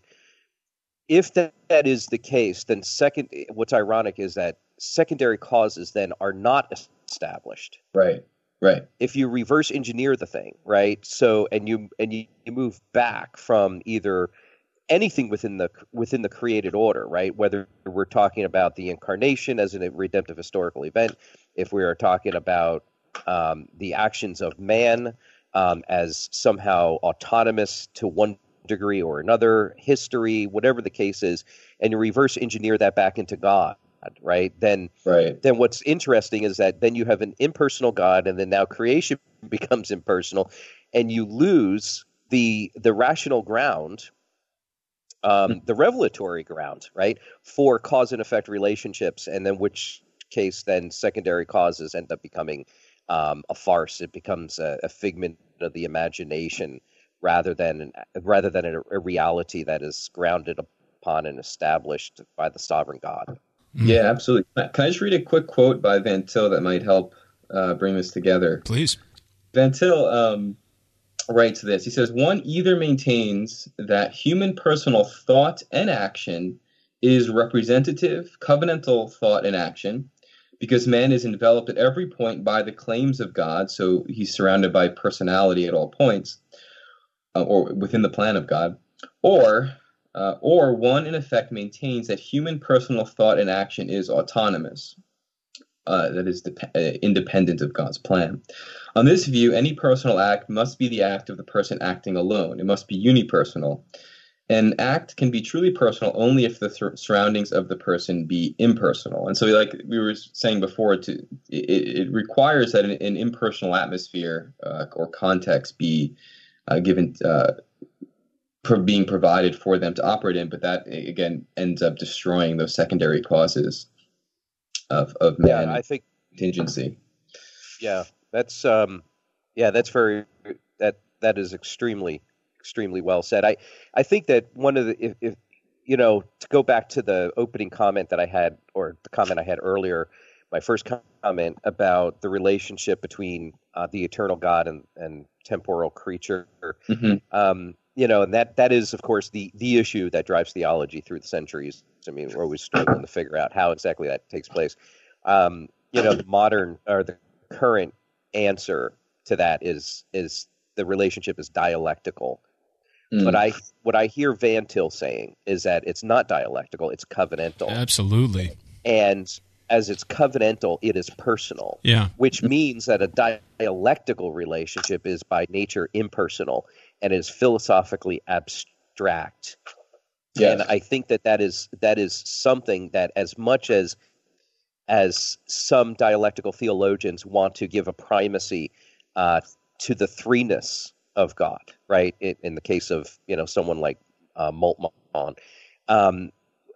if that, that is the case, then second, what's ironic is that secondary causes then are not established. Right. Right. If you reverse engineer the thing, right? So, and you and you, you move back from either anything within the within the created order, right? Whether we're talking about the incarnation as a redemptive historical event, if we are talking about um, the actions of man um, as somehow autonomous to one degree or another, history, whatever the case is, and you reverse engineer that back into God. Right. Then, right. Then what's interesting is that then you have an impersonal God, and then now creation becomes impersonal, and you lose the the rational ground, um, the revelatory ground, right, for cause and effect relationships, and then which case then secondary causes end up becoming um, a farce. It becomes a, a figment of the imagination rather than rather than a, a reality that is grounded upon and established by the sovereign God. Yeah, absolutely. Can I just read a quick quote by Van Til that might help uh, bring this together? Please. Van Til um, writes this. He says, "One either maintains that human personal thought and action is representative, covenantal thought and action, because man is enveloped at every point by the claims of God, so he's surrounded by personality at all points, uh, or within the plan of God, or... Uh, or one, in effect, maintains that human personal thought and action is autonomous, uh, that is de- uh, independent of God's plan. On this view, any personal act must be the act of the person acting alone. It must be unipersonal. An act can be truly personal only if the sur- surroundings of the person be impersonal." And so, like we were saying before, to it, it requires that an, an impersonal atmosphere uh, or context be uh, given uh For being provided for them to operate in, but that again ends up destroying those secondary causes of of man yeah, I think contingency. Yeah, that's um, yeah, that's very that that is extremely extremely well said. I I think that one of the if, if you know to go back to the opening comment that I had, or the comment I had earlier, my first comment about the relationship between uh, the eternal God and and temporal creature. Mm-hmm. Um, you know, and that that is, of course, the the issue that drives theology through the centuries. I mean, we're always struggling to figure out how exactly that takes place. Um, you know, the modern or the current answer to that is is the relationship is dialectical. Mm. But I what I hear Van Til saying is that it's not dialectical; it's covenantal. Absolutely. And as it's covenantal, it is personal. Yeah. Which means that a dialectical relationship is by nature impersonal and is philosophically abstract. Yes. And I think that that is that is something that, as much as as some dialectical theologians want to give a primacy uh, to the threeness of God, right? In, in the case of, you know, someone like uh, Moltmann, um,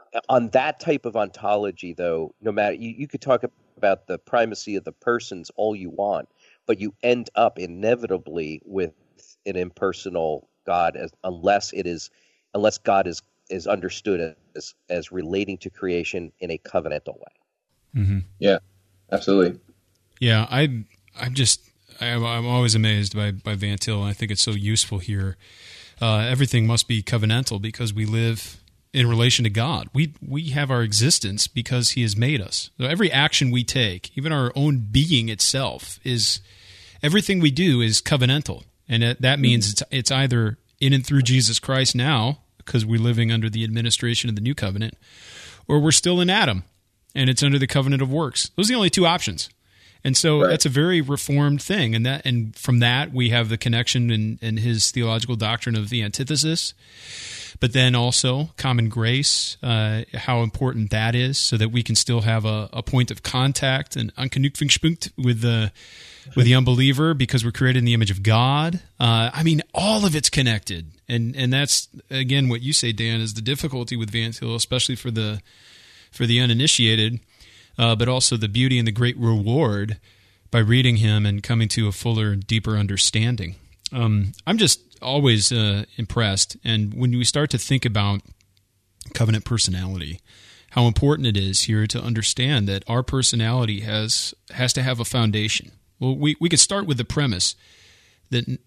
on that type of ontology, though, no matter you, you could talk about the primacy of the persons all you want, but you end up inevitably with an impersonal God, as, unless it is, unless God is is understood as as relating to creation in a covenantal way. Mm-hmm. Yeah, absolutely. Yeah, I I'm just I'm, I'm always amazed by by Van Til, and I think it's so useful here. Uh, everything must be covenantal because we live in relation to God. We we have our existence because He has made us. So every action we take, even our own being itself, is everything we do is covenantal, and it, that means it's it's either in and through Jesus Christ now, because we're living under the administration of the new covenant, or we're still in Adam, and it's under the covenant of works. Those are the only two options. And so right. That's a very reformed thing. And that, and from that, we have the connection in, in his theological doctrine of the antithesis, but then also common grace, uh, how important that is, so that we can still have a, a point of contact and Anknüpfungspunkt with the with the unbeliever, because we're created in the image of God. Uh, I mean, all of it's connected. And and that's, again, what you say, Dan, is the difficulty with Van Til, especially for the for the uninitiated, uh, but also the beauty and the great reward by reading him and coming to a fuller and deeper understanding. Um, I'm just always uh, impressed. And when we start to think about covenant personality, how important it is here to understand that our personality has has to have a foundation. Well, we, we could start with the premise that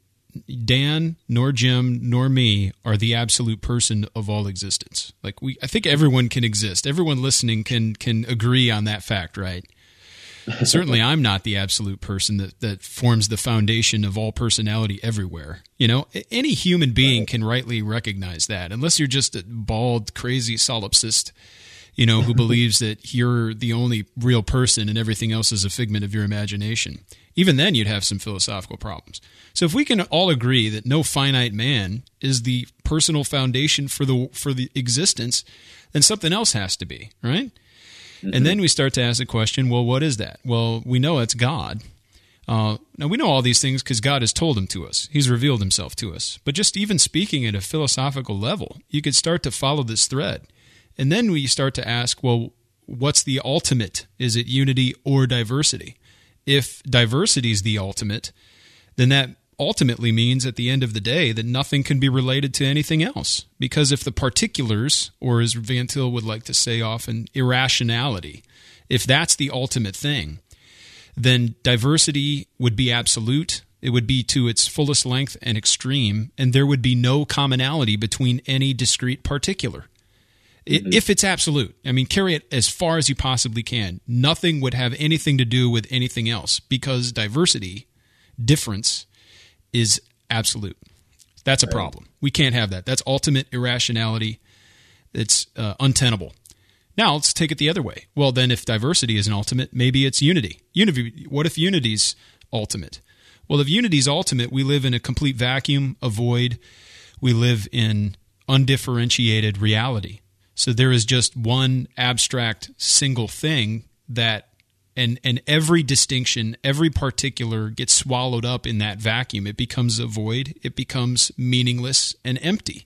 Dan, nor Jim, nor me are the absolute person of all existence. Like we, I think everyone can exist. Everyone listening can can agree on that fact, right? Certainly, I'm not the absolute person that, that forms the foundation of all personality everywhere. You know, any human being can rightly recognize that, unless you're just a bald, crazy solipsist, you know, who believes that you're the only real person and everything else is a figment of your imagination. Even then, you'd have some philosophical problems. So if we can all agree that no finite man is the personal foundation for the for the existence, then something else has to be, right? Mm-hmm. And then we start to ask the question, well, what is that? Well, we know it's God. Uh, now, we know all these things because God has told them to us. He's revealed himself to us. But just even speaking at a philosophical level, you could start to follow this thread. And then we start to ask, well, what's the ultimate? Is it unity or diversity? If diversity is the ultimate, then that ultimately means at the end of the day that nothing can be related to anything else. Because if the particulars, or as Van Til would like to say often, irrationality, if that's the ultimate thing, then diversity would be absolute. It would be to its fullest length and extreme, and there would be no commonality between any discrete particular. Mm-hmm. If it's absolute, I mean, carry it as far as you possibly can. Nothing would have anything to do with anything else, because diversity, difference, is absolute. That's a right. problem. We can't have that. That's ultimate irrationality. It's uh, untenable. Now, let's take it the other way. Well, then if diversity is an ultimate, maybe it's unity. Unity. What if unity's ultimate? Well, if unity's ultimate, we live in a complete vacuum, a void. We live in undifferentiated reality. So there is just one abstract single thing that, and and every distinction, every particular gets swallowed up in that vacuum. It becomes a void. It becomes meaningless and empty.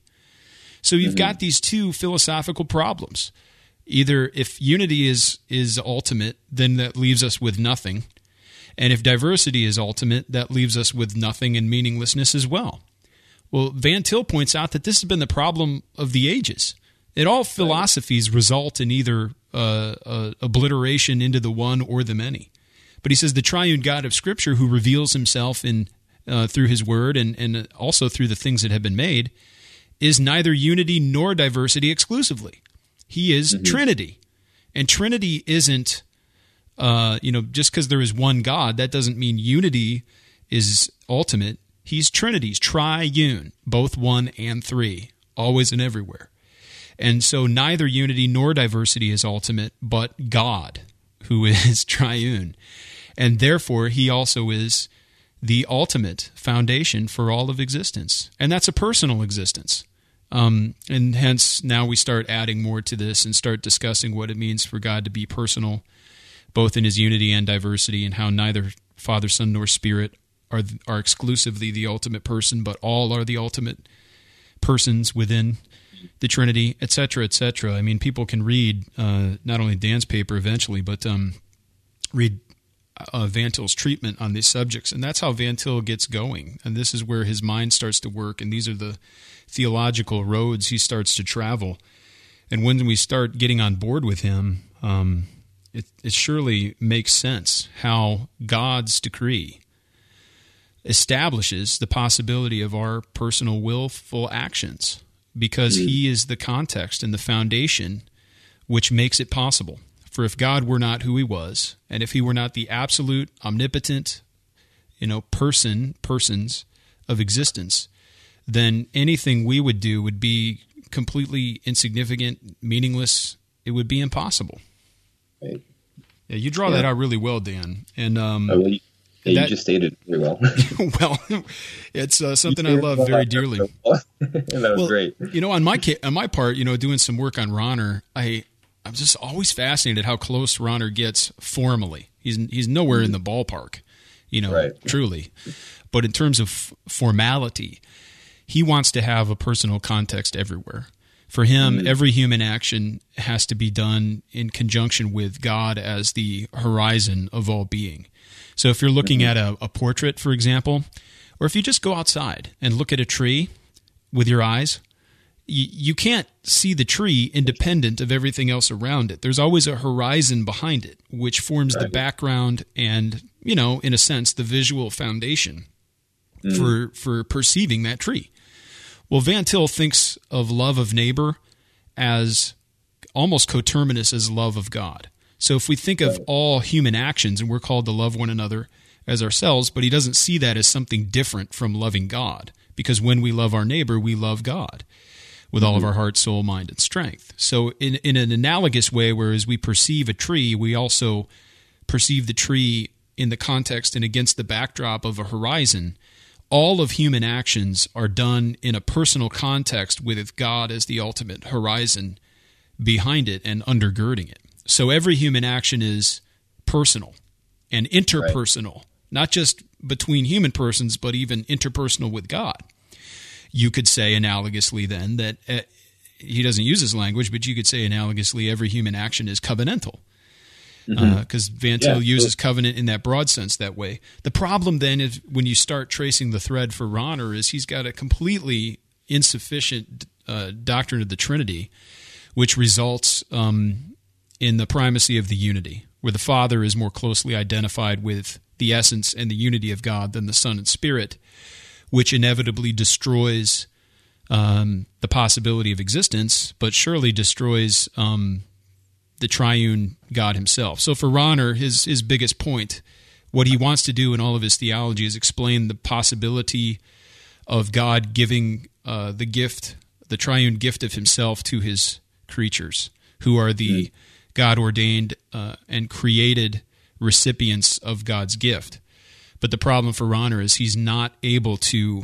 So you've mm-hmm. got these two philosophical problems. Either if unity is is ultimate, then that leaves us with nothing. And if diversity is ultimate, that leaves us with nothing and meaninglessness as well. Well, Van Til points out that this has been the problem of the ages. That all philosophies result in either uh, uh, obliteration into the one or the many. But he says the triune God of Scripture, who reveals himself in uh, through his word and, and also through the things that have been made, is neither unity nor diversity exclusively. He is mm-hmm. Trinity. And Trinity isn't, uh, you know, just because there is one God, that doesn't mean unity is ultimate. He's Trinity. He's triune, both one and three, always and everywhere. And so neither unity nor diversity is ultimate, but God, who is triune. And therefore, he also is the ultimate foundation for all of existence. And that's a personal existence. Um, and hence, now we start adding more to this and start discussing what it means for God to be personal, both in his unity and diversity, and how neither Father, Son, nor Spirit are are exclusively the ultimate person, but all are the ultimate persons within the Trinity, et cetera, et cetera. I mean, people can read uh, not only Dan's paper eventually, but um, read uh, Van Til's treatment on these subjects, and that's how Van Til gets going. And this is where his mind starts to work, and these are the theological roads he starts to travel. And when we start getting on board with him, um, it, it surely makes sense how God's decree establishes the possibility of our personal willful actions, because mm-hmm. he is the context and the foundation which makes it possible. For if God were not who he was, and if he were not the absolute, omnipotent, you know, person, persons of existence, then anything we would do would be completely insignificant, meaningless. It would be impossible. Right. Yeah, you draw yeah. that out really well, Dan. And um, oh, well, you, yeah, that, you just stated it very well. Well, it's uh, something I love very dearly. That was well, great. You know, on my on my part, you know, doing some work on Rahner, I I'm just always fascinated how close Rahner gets formally. He's he's nowhere mm-hmm. in the ballpark, you know, right. truly. But in terms of f- formality, he wants to have a personal context everywhere. For him, mm-hmm. every human action has to be done in conjunction with God as the horizon of all being. So if you're looking mm-hmm. at a, a portrait, for example, or if you just go outside and look at a tree with your eyes, you, you can't see the tree independent of everything else around it. There's always a horizon behind it, which forms right. the background and, you know, in a sense, the visual foundation mm-hmm. for, for perceiving that tree. Well, Van Til thinks of love of neighbor as almost coterminous as love of God. So if we think of all human actions, and we're called to love one another as ourselves, but he doesn't see that as something different from loving God, because when we love our neighbor, we love God with all mm-hmm. of our heart, soul, mind, and strength. So in, in an analogous way, whereas we perceive a tree, we also perceive the tree in the context and against the backdrop of a horizon. All of human actions are done in a personal context with God as the ultimate horizon behind it and undergirding it. So every human action is personal and interpersonal, right. not just between human persons, but even interpersonal with God. You could say analogously then that uh, he doesn't use this language, but you could say analogously every human action is covenantal. Because mm-hmm. uh, Van Til yeah, uses sure. covenant in that broad sense that way. The problem then is when you start tracing the thread for Rahner is he's got a completely insufficient uh, doctrine of the Trinity, which results um, in the primacy of the unity, where the Father is more closely identified with the essence and the unity of God than the Son and Spirit, which inevitably destroys um, the possibility of existence, but surely destroys um, the triune God himself. So for Rahner, his his biggest point, what he wants to do in all of his theology is explain the possibility of God giving uh, the gift, the triune gift of himself to his creatures, who are the mm. God-ordained uh, and created recipients of God's gift. But the problem for Rahner is he's not able to,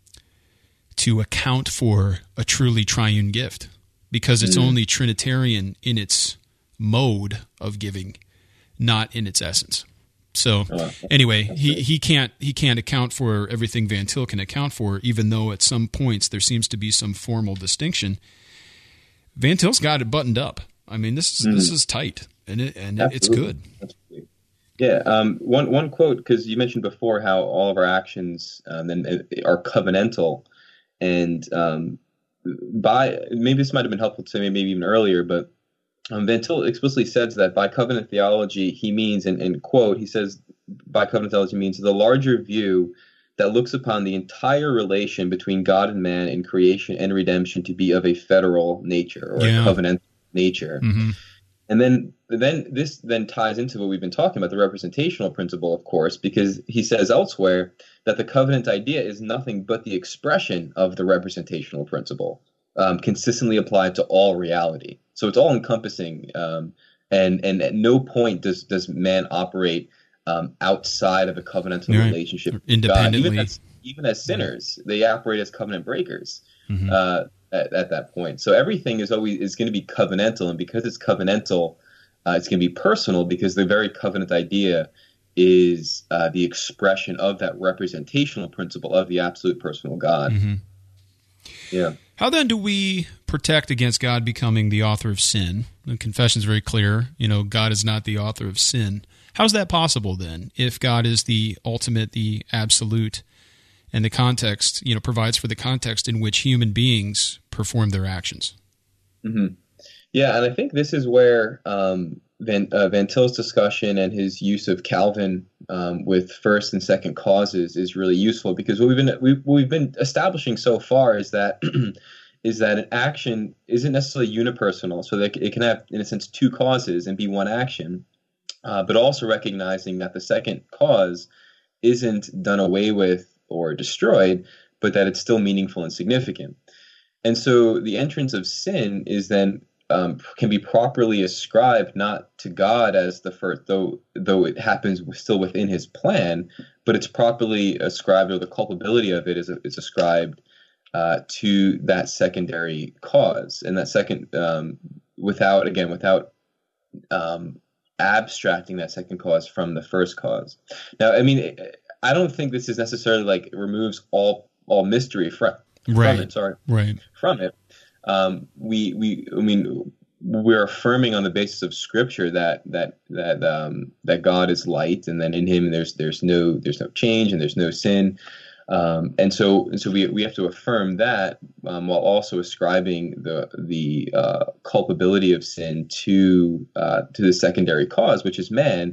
to account for a truly triune gift, because it's mm. only Trinitarian in its mode of giving, not in its essence. So anyway, he, he can't he can't account for everything Van Til can account for, even though at some points there seems to be some formal distinction. Van Til's got it buttoned up. I mean, this is mm. this is tight, and it, and Absolutely. It's good. Absolutely. Yeah. Um, one one quote, because you mentioned before how all of our actions um, and, are covenantal, and um, by maybe this might have been helpful to me maybe even earlier, but Um, Van Til explicitly says that by covenant theology, he means, and, and quote, he says, by covenant theology means the larger view that looks upon the entire relation between God and man in creation and redemption to be of a federal nature or yeah. a covenantal nature. Mm-hmm. And then, then this then ties into what we've been talking about, the representational principle, of course, because he says elsewhere that the covenant idea is nothing but the expression of the representational principle, um, consistently applied to all reality. So it's all encompassing, um, and and at no point does does man operate um, outside of a covenantal right. relationship with independently. God. Even as, even as sinners, they operate as covenant breakers. Mm-hmm. Uh, At, at that point. So everything is always is going to be covenantal, and because it's covenantal, uh, it's going to be personal, because the very covenant idea is uh, the expression of that representational principle of the absolute personal God. Mm-hmm. Yeah. How then do we protect against God becoming the author of sin? The confession is very clear. You know, God is not the author of sin. How's that possible then, if God is the ultimate, the absolute, and the context, you know, provides for the context in which human beings perform their actions? Mm-hmm. Yeah, and I think this is where um, Van, uh, Van Til's discussion and his use of Calvin um, with first and second causes is really useful, because what we've been we, what we've been establishing so far is that is that an action isn't necessarily unipersonal, so that it can have, in a sense, two causes and be one action, uh, but also recognizing that the second cause isn't done away with or destroyed, but that it's still meaningful and significant. And so the entrance of sin is then um, can be properly ascribed not to God as the first, though though it happens still within His plan, but it's properly ascribed, or the culpability of it is is ascribed uh, to that secondary cause, and that second um, without again without um, abstracting that second cause from the first cause. Now, I mean, I don't think this is necessarily like removes all all mystery from, right. from it. Sorry, right. from it. Um, we we I mean we're affirming on the basis of Scripture that that that um, that God is light, and that in Him there's there's no there's no change and there's no sin. Um, and so, and so we we have to affirm that um, while also ascribing the the uh, culpability of sin to uh, to the secondary cause, which is man.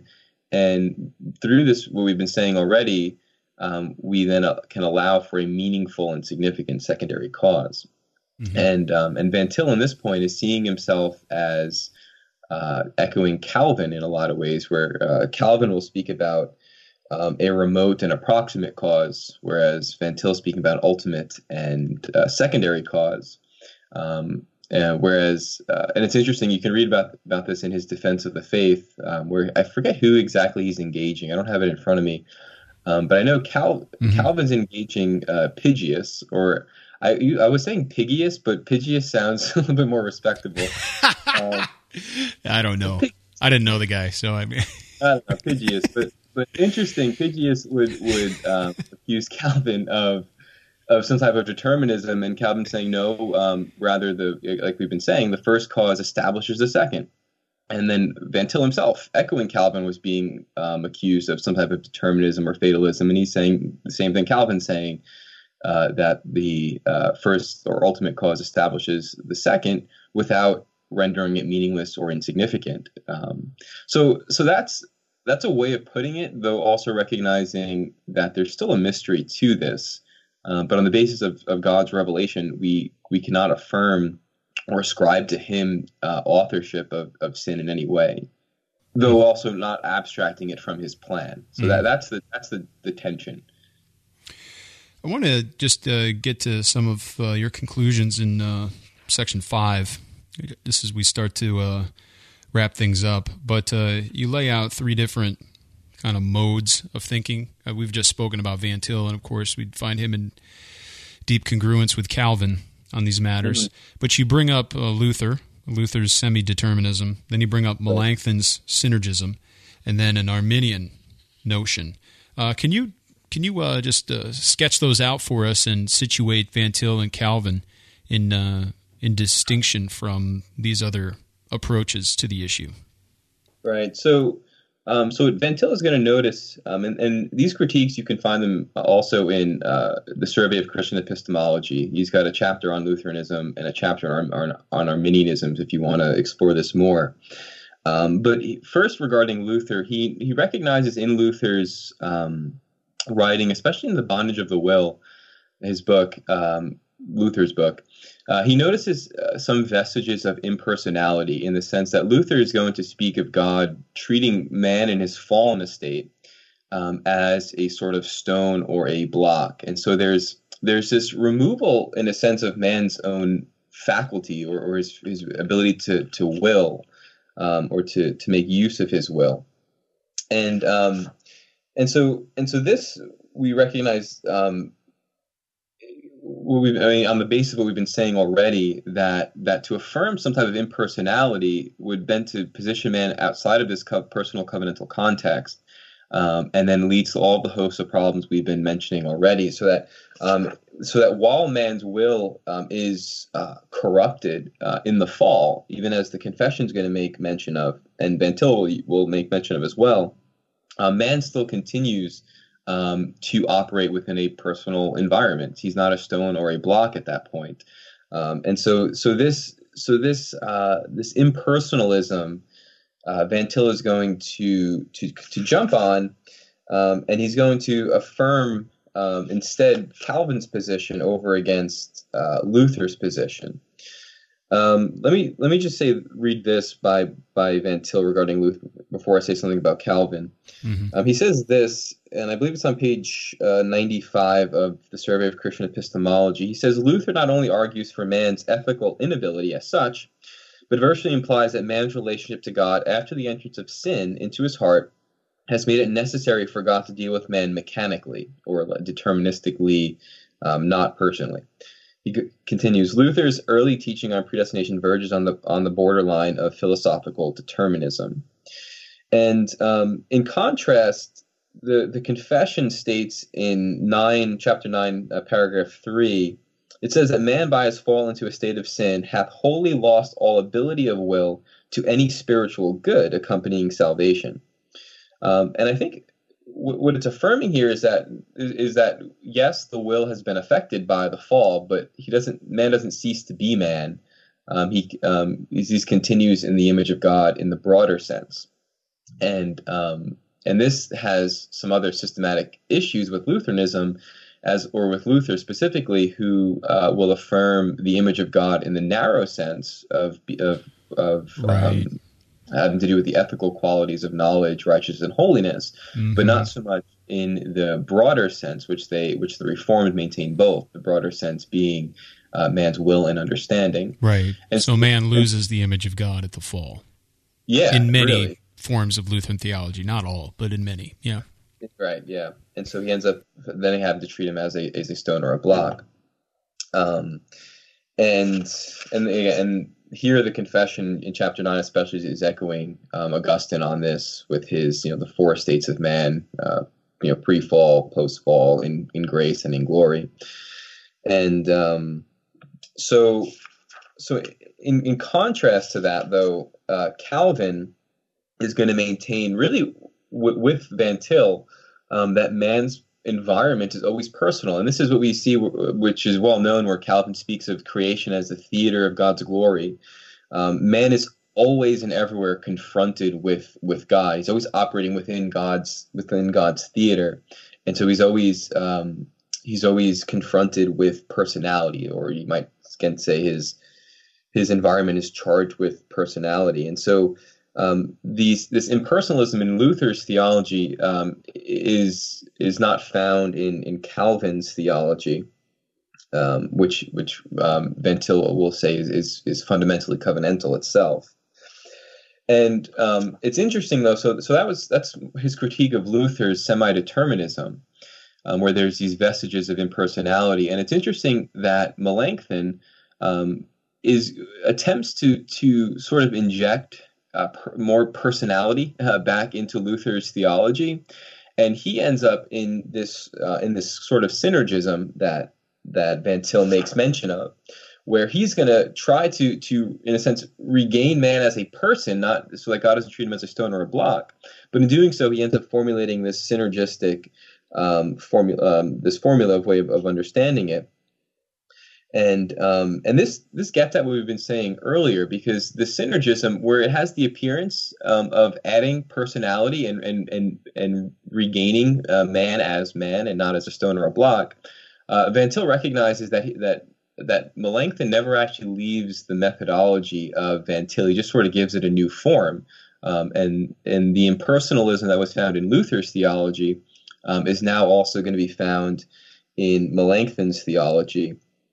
And through this, what we've been saying already, um, we then uh, can allow for a meaningful and significant secondary cause. Mm-hmm. And um, and Van Til, in this point, is seeing himself as uh, echoing Calvin in a lot of ways, where uh, Calvin will speak about Um, a remote and approximate cause, whereas Van Til speaking about ultimate and uh, secondary cause. Um, and whereas, uh, and it's interesting, you can read about about this in his Defense of the Faith, um, where I forget who exactly he's engaging. I don't have it in front of me, um, but I know Cal, mm-hmm. Calvin's engaging uh, Pygius, or I you, I was saying Pigius, but Pygius sounds a little bit more respectable. um, I don't know. I didn't know the guy, so I mean, I don't know, Pygius, but. But interesting, Pygius would would um, accuse Calvin of of some type of determinism, and Calvin saying no. Um, rather, the like we've been saying, the first cause establishes the second. And then Van Til himself, echoing Calvin, was being um, accused of some type of determinism or fatalism, and he's saying the same thing Calvin's saying, uh, that the uh, first or ultimate cause establishes the second without rendering it meaningless or insignificant. Um, so so that's. That's a way of putting it, though also recognizing that there's still a mystery to this. Uh, but on the basis of, of God's revelation, we we cannot affirm or ascribe to Him uh, authorship of, of sin in any way, though also not abstracting it from His plan. So mm. that that's the that's the, the tension. I want to just uh, get to some of uh, your conclusions in uh, section five. This is we start to uh, wrap things up, but uh, you lay out three different kind of modes of thinking. Uh, we've just spoken about Van Til, and of course we'd find him in deep congruence with Calvin on these matters. Mm-hmm. But you bring up uh, Luther, Luther's semi-determinism, then you bring up Melanchthon's synergism, and then an Arminian notion. Uh, can you can you uh, just uh, sketch those out for us and situate Van Til and Calvin in uh, in distinction from these other approaches to the issue? Right. So, um, so Van Til is going to notice, um, and, and these critiques, you can find them also in uh, the Survey of Christian Epistemology. He's got a chapter on Lutheranism and a chapter on, on, on Arminianism, if you want to explore this more. Um, but he, first, regarding Luther, he he recognizes in Luther's um, writing, especially in The Bondage of the Will, his book, um, Luther's book, uh, he notices uh, some vestiges of impersonality, in the sense that Luther is going to speak of God treating man in his fallen estate um, as a sort of stone or a block. And so there's there's this removal, in a sense, of man's own faculty, or, or his, his ability to to will, um, or to to make use of his will. And um, and so and so this we recognize. Um, What we've, I mean, on the basis of what we've been saying already, that that to affirm some type of impersonality would then to position man outside of this co- personal covenantal context, um, and then leads to all the hosts of problems we've been mentioning already. So that um, so that while man's will um, is uh, corrupted uh, in the fall, even as the confession is going to make mention of, and Van Til will, will make mention of as well, uh, man still continues Um, to operate within a personal environment. He's not a stone or a block at that point, um, and so so this so this uh, this impersonalism, uh, Van Til is going to to to jump on, um, and he's going to affirm um, instead Calvin's position over against uh, Luther's position. Um, let me let me just say read this by by Van Til regarding Luther before I say something about Calvin. Mm-hmm. Um, he says this, and I believe it's on page uh, ninety-five of the Survey of Christian Epistemology. He says Luther not only argues for man's ethical inability as such, but virtually implies that man's relationship to God after the entrance of sin into his heart has made it necessary for God to deal with man mechanically or deterministically, um, not personally. He continues, Luther's early teaching on predestination verges on the on the borderline of philosophical determinism. And um, in contrast, the, the confession states in nine, chapter nine, uh, paragraph three, it says that man by his fall into a state of sin hath wholly lost all ability of will to any spiritual good accompanying salvation. Um, and I think what it's affirming here is that is that yes, the will has been affected by the fall, but he doesn't. Man doesn't cease to be man. Um, he um, he continues in the image of God in the broader sense, and um, and this has some other systematic issues with Lutheranism, as or with Luther specifically, who uh, will affirm the image of God in the narrow sense of of of. Right. Um, having to do with the ethical qualities of knowledge, righteousness, and holiness, mm-hmm. but not so much in the broader sense, which they, which the Reformed maintain both. The broader sense being uh, man's will and understanding. Right. And so man loses the image of God at the fall. Yeah, in many really. forms of Lutheran theology, not all, but in many. Yeah. Right. Yeah. And so he ends up then having to treat him as a as a stone or a block. Um, and and and. Here, the confession in chapter nine, especially, is echoing um, Augustine on this with his, you know, the four states of man, uh, you know, pre-fall, post-fall, in, in grace and in glory. And um, so, so in, in contrast to that, though, uh, Calvin is going to maintain, really, w- with Van Til, um, that man's environment is always personal. And this is what we see, which is well known, where Calvin speaks of creation as the theater of God's glory. Um, man is always and everywhere confronted with with God. He's always operating within God's within God's theater, and so he's always um, he's always confronted with personality, or you might again say his his environment is charged with personality. And so Um, these, this impersonalism in Luther's theology um, is is not found in, in Calvin's theology, um, which which um, Van Til will say is, is is fundamentally covenantal itself. And um, it's interesting though. So so that was that's his critique of Luther's semi-determinism, um, where there's these vestiges of impersonality. And it's interesting that Melanchthon um, is attempts to to sort of inject Uh, per, more personality uh, back into Luther's theology, and he ends up in this uh, in this sort of synergism that that Van Til makes mention of, where he's going to try to to in a sense regain man as a person, not so that God doesn't treat him as a stone or a block, but in doing so he ends up formulating this synergistic um, formula, um, this formula of way of, of understanding it. And um, and this this gets at what we've been saying earlier, because the synergism, where it has the appearance um, of adding personality and and and, and regaining uh, man as man and not as a stone or a block, uh, Van Til recognizes that he, that that Melanchthon never actually leaves the methodology of Van Til. He just sort of gives it a new form, um, and and the impersonalism that was found in Luther's theology um, is now also going to be found in Melanchthon's theology.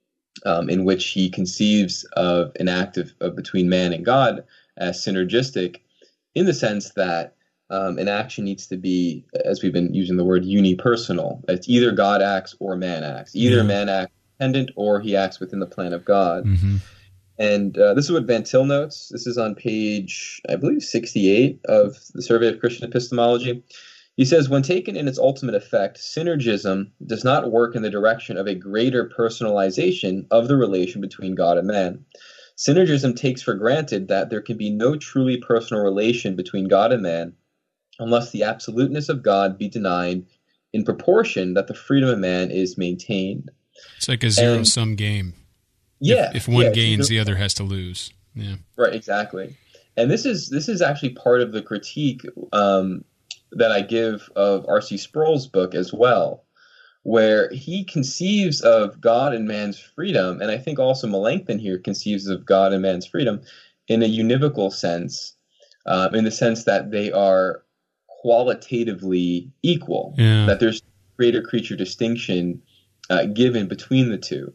Um, in which he conceives of an act of, of between man and God as synergistic, in the sense that um, an action needs to be, as we've been using the word, unipersonal. It's either God acts or man acts. Either yeah. man acts independent or he acts within the plan of God. Mm-hmm. And uh, this is what Van Til notes. This is on page, I believe, sixty-eight of the Survey of Christian Epistemology. He says, when taken in its ultimate effect, synergism does not work in the direction of a greater personalization of the relation between God and man. Synergism takes for granted that there can be no truly personal relation between God and man unless the absoluteness of God be denied in proportion that the freedom of man is maintained. It's like a zero-sum game. Yeah. If, if one yeah, gains, the other has to lose. Yeah. Right, exactly. And this is this is actually part of the critique um, that I give of R C Sproul's book as well, where he conceives of God and man's freedom, and I think also Melanchthon here conceives of God and man's freedom in a univocal sense, um, in the sense that they are qualitatively equal, yeah. that there's creator-creature distinction uh, given between the two.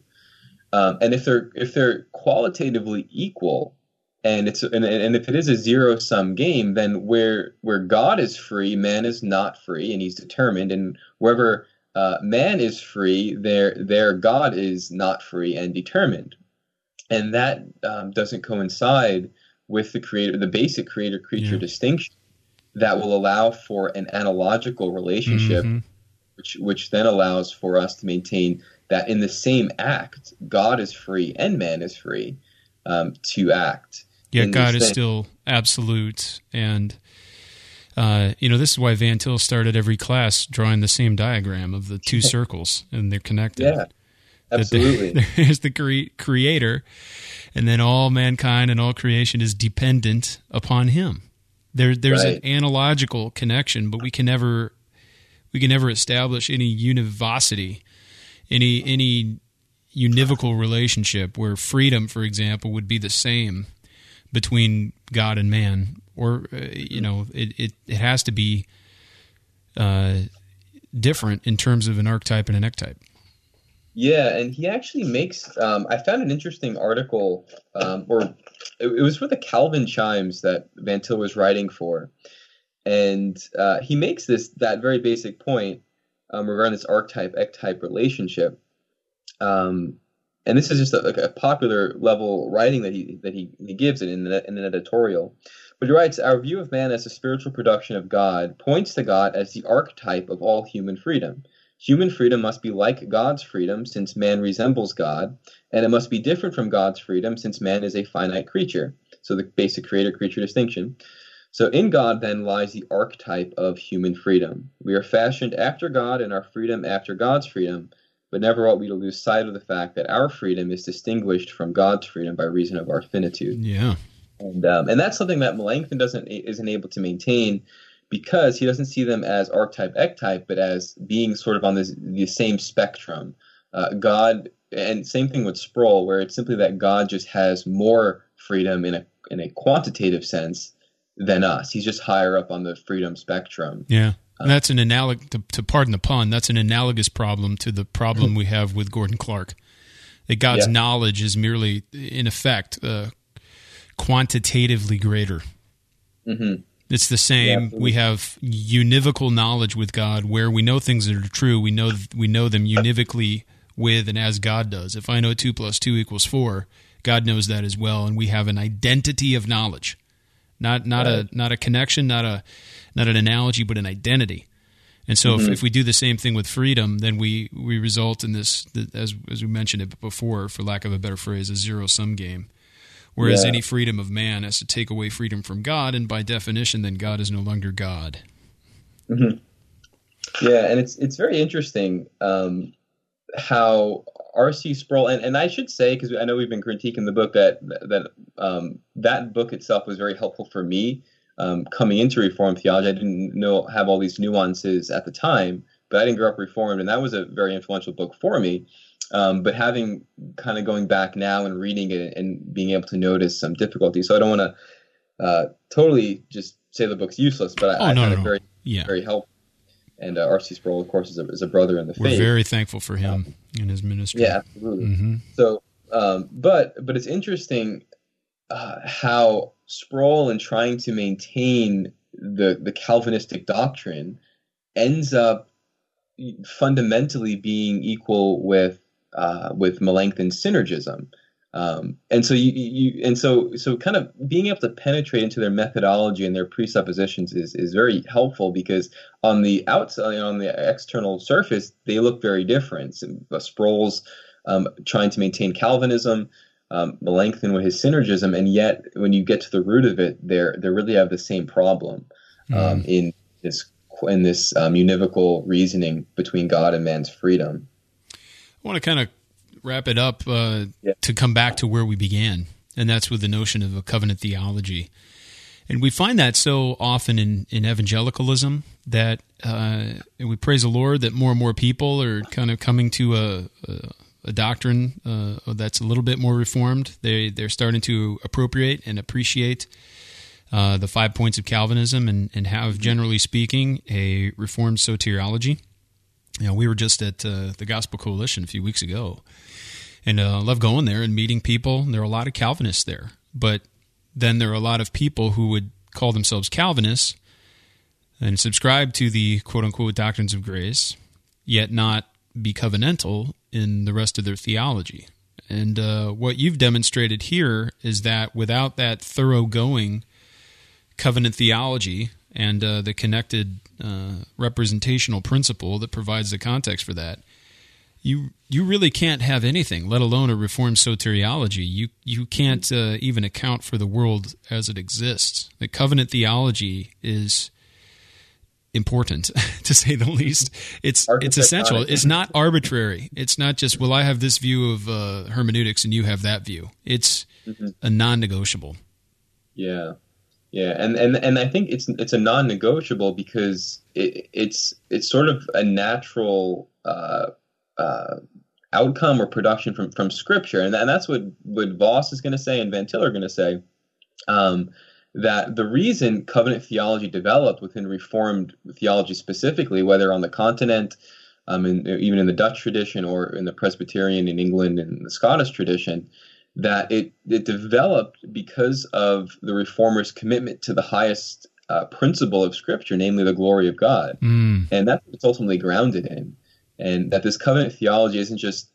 Um, and if they're if they're qualitatively equal, And it's and, and if it is a zero-sum game, then where where God is free, man is not free, and he's determined. And wherever uh, man is free, there there God is not free and determined. And that um, doesn't coincide with the creator, the basic creator-creature yeah. distinction that will allow for an analogical relationship, mm-hmm. which which then allows for us to maintain that in the same act, God is free and man is free um, to act. Yeah, God is still absolute, and uh, you know this is why Van Til started every class drawing the same diagram of the two circles, and they're connected. Yeah, absolutely. That there's the cre- Creator, and then all mankind and all creation is dependent upon Him. There, there's right. an analogical connection, but we can never, we can never establish any univocity, any any univocal relationship where freedom, for example, would be the same between God and man, or uh, you know, it, it it has to be uh, different in terms of an archetype and an ectype. Yeah, and he actually makes. Um, I found an interesting article, um, or it, it was for the Calvin Chimes that Van Til was writing for, and uh, he makes this that very basic point um, regarding this archetype ectype relationship. Um, And this is just a, like a popular level writing that he that he, he gives it in, an, in an editorial. But he writes, our view of man as a spiritual production of God points to God as the archetype of all human freedom. Human freedom must be like God's freedom, since man resembles God, and it must be different from God's freedom, since man is a finite creature. So the basic creator-creature distinction. So in God, then, lies the archetype of human freedom. We are fashioned after God, and our freedom after God's freedom, but never ought we to lose sight of the fact that our freedom is distinguished from God's freedom by reason of our finitude. Yeah, and um, and that's something that Melanchthon doesn't isn't able to maintain, because he doesn't see them as archetype ectype, but as being sort of on this the same spectrum. Uh, God, and same thing with Sproul, where it's simply that God just has more freedom in a in a quantitative sense than us. He's just higher up on the freedom spectrum. Yeah. And that's an analog, to, to pardon the pun, that's an analogous problem to the problem we have with Gordon Clark. That God's yeah. knowledge is merely, in effect, uh, quantitatively greater. Mm-hmm. It's the same. Yeah, we have univocal knowledge with God, where we know things that are true. We know we know them univocally with and as God does. If I know two plus two equals four, God knows that as well, and we have an identity of knowledge. Not not right. a not a connection, not a not an analogy, but an identity. And so, mm-hmm. if, if we do the same thing with freedom, then we, we result in this, as as we mentioned it before, for lack of a better phrase, a zero sum game. Whereas yeah. any freedom of man has to take away freedom from God, and by definition, then God is no longer God. Mm-hmm. Yeah, and it's it's very interesting um, how R C Sproul, and, and I should say, because I know we've been critiquing the book, that that um, that book itself was very helpful for me um, coming into Reformed theology. I didn't know have all these nuances at the time, but I didn't grow up Reformed, and that was a very influential book for me. Um, but having kind of going back now and reading it and being able to notice some difficulties, so I don't want to uh, totally just say the book's useless, but I, oh, I no, find no. it very, yeah. very helpful. And uh, R C Sproul, of course, is a, is a brother in the We're faith. We're very thankful for him um, and his ministry. Yeah, absolutely. Mm-hmm. So, um, but but it's interesting uh, how Sproul, in trying to maintain the the Calvinistic doctrine, ends up fundamentally being equal with uh, with Melanchthon's synergism. Um, and so you, you, and so, so kind of being able to penetrate into their methodology and their presuppositions is, is very helpful, because on the outside, on the external surface, they look very different. So, Sproul's um, trying to maintain Calvinism, um, Melanchthon with his synergism, and yet when you get to the root of it, they're, they really have the same problem um, mm. in this, in this um, univocal reasoning between God and man's freedom. I want to kind of wrap it up uh, yeah. to come back to where we began, and that's with the notion of a covenant theology. And we find that so often in, in evangelicalism that, uh, and we praise the Lord that more and more people are kind of coming to a, a, a doctrine uh, that's a little bit more reformed. They, they're starting to appropriate and appreciate uh, the five points of Calvinism and, and have, generally speaking, a reformed soteriology. You know, we were just at uh, the Gospel Coalition a few weeks ago, and uh, I love going there and meeting people. There are a lot of Calvinists there, but then there are a lot of people who would call themselves Calvinists and subscribe to the quote-unquote doctrines of grace, yet not be covenantal in the rest of their theology. And uh, what you've demonstrated here is that without that thoroughgoing covenant theology and uh, the connected uh, representational principle that provides the context for that, you you really can't have anything, let alone a reformed soteriology. You you can't uh, even account for the world as it exists. The covenant theology is important, to say the least. It's it's essential. It's not arbitrary. It's not just, well, I have this view of uh, hermeneutics and you have that view. It's mm-hmm. a non-negotiable. Yeah. Yeah, and, and and I think it's it's a non-negotiable because it, it's it's sort of a natural uh, uh, outcome or production from, from Scripture, and, that, and that's what, what Voss is going to say and Van Til are going to say, um, that the reason covenant theology developed within Reformed theology specifically, whether on the continent, um, in, even in the Dutch tradition or in the Presbyterian in England and the Scottish tradition, that it, it developed because of the Reformers' commitment to the highest uh, principle of Scripture, namely the glory of God. Mm. And that's what it's ultimately grounded in. And that this covenant theology isn't just,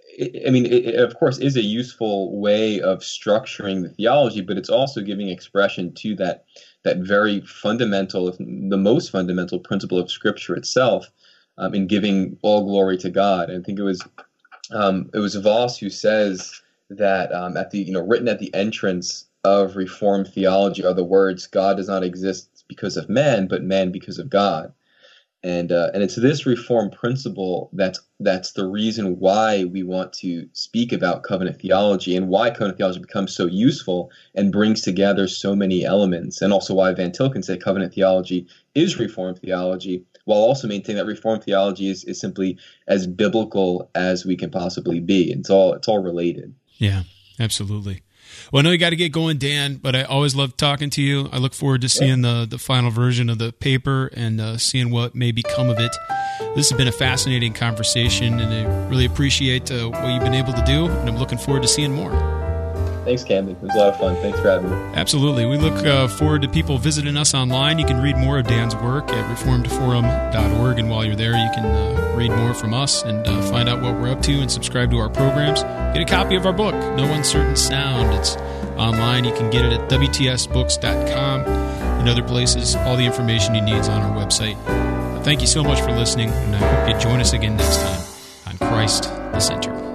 I mean, it, it of course is a useful way of structuring the theology, but it's also giving expression to that that very fundamental, if the most fundamental principle of Scripture itself, um, in giving all glory to God. And I think it was um, it was Voss who says that um, at the you know written at the entrance of Reformed theology are the words, "God does not exist because of man, but man because of God." And uh, and it's this Reformed principle that's that's the reason why we want to speak about covenant theology and why covenant theology becomes so useful and brings together so many elements, and also why Van Til can say covenant theology is Reformed theology, while also maintaining that Reformed theology is, is simply as biblical as we can possibly be. It's all it's all related. Yeah, absolutely. Well, I know you got to get going, Dan, but I always love talking to you. I look forward to seeing the, the final version of the paper and uh, seeing what may become of it. This has been a fascinating conversation, and I really appreciate uh, what you've been able to do, and I'm looking forward to seeing more. Thanks, Camden. It was a lot of fun. Thanks for having me. Absolutely. We look uh, forward to people visiting us online. You can read more of Dan's work at reformed forum dot org, and while you're there, you can uh, read more from us and uh, find out what we're up to and subscribe to our programs. Get a copy of our book, No Uncertain Sound. It's online. You can get it at w t s books dot com and other places. All the information you need is on our website. Uh, thank you so much for listening, and I hope you join us again next time on Christ the Center.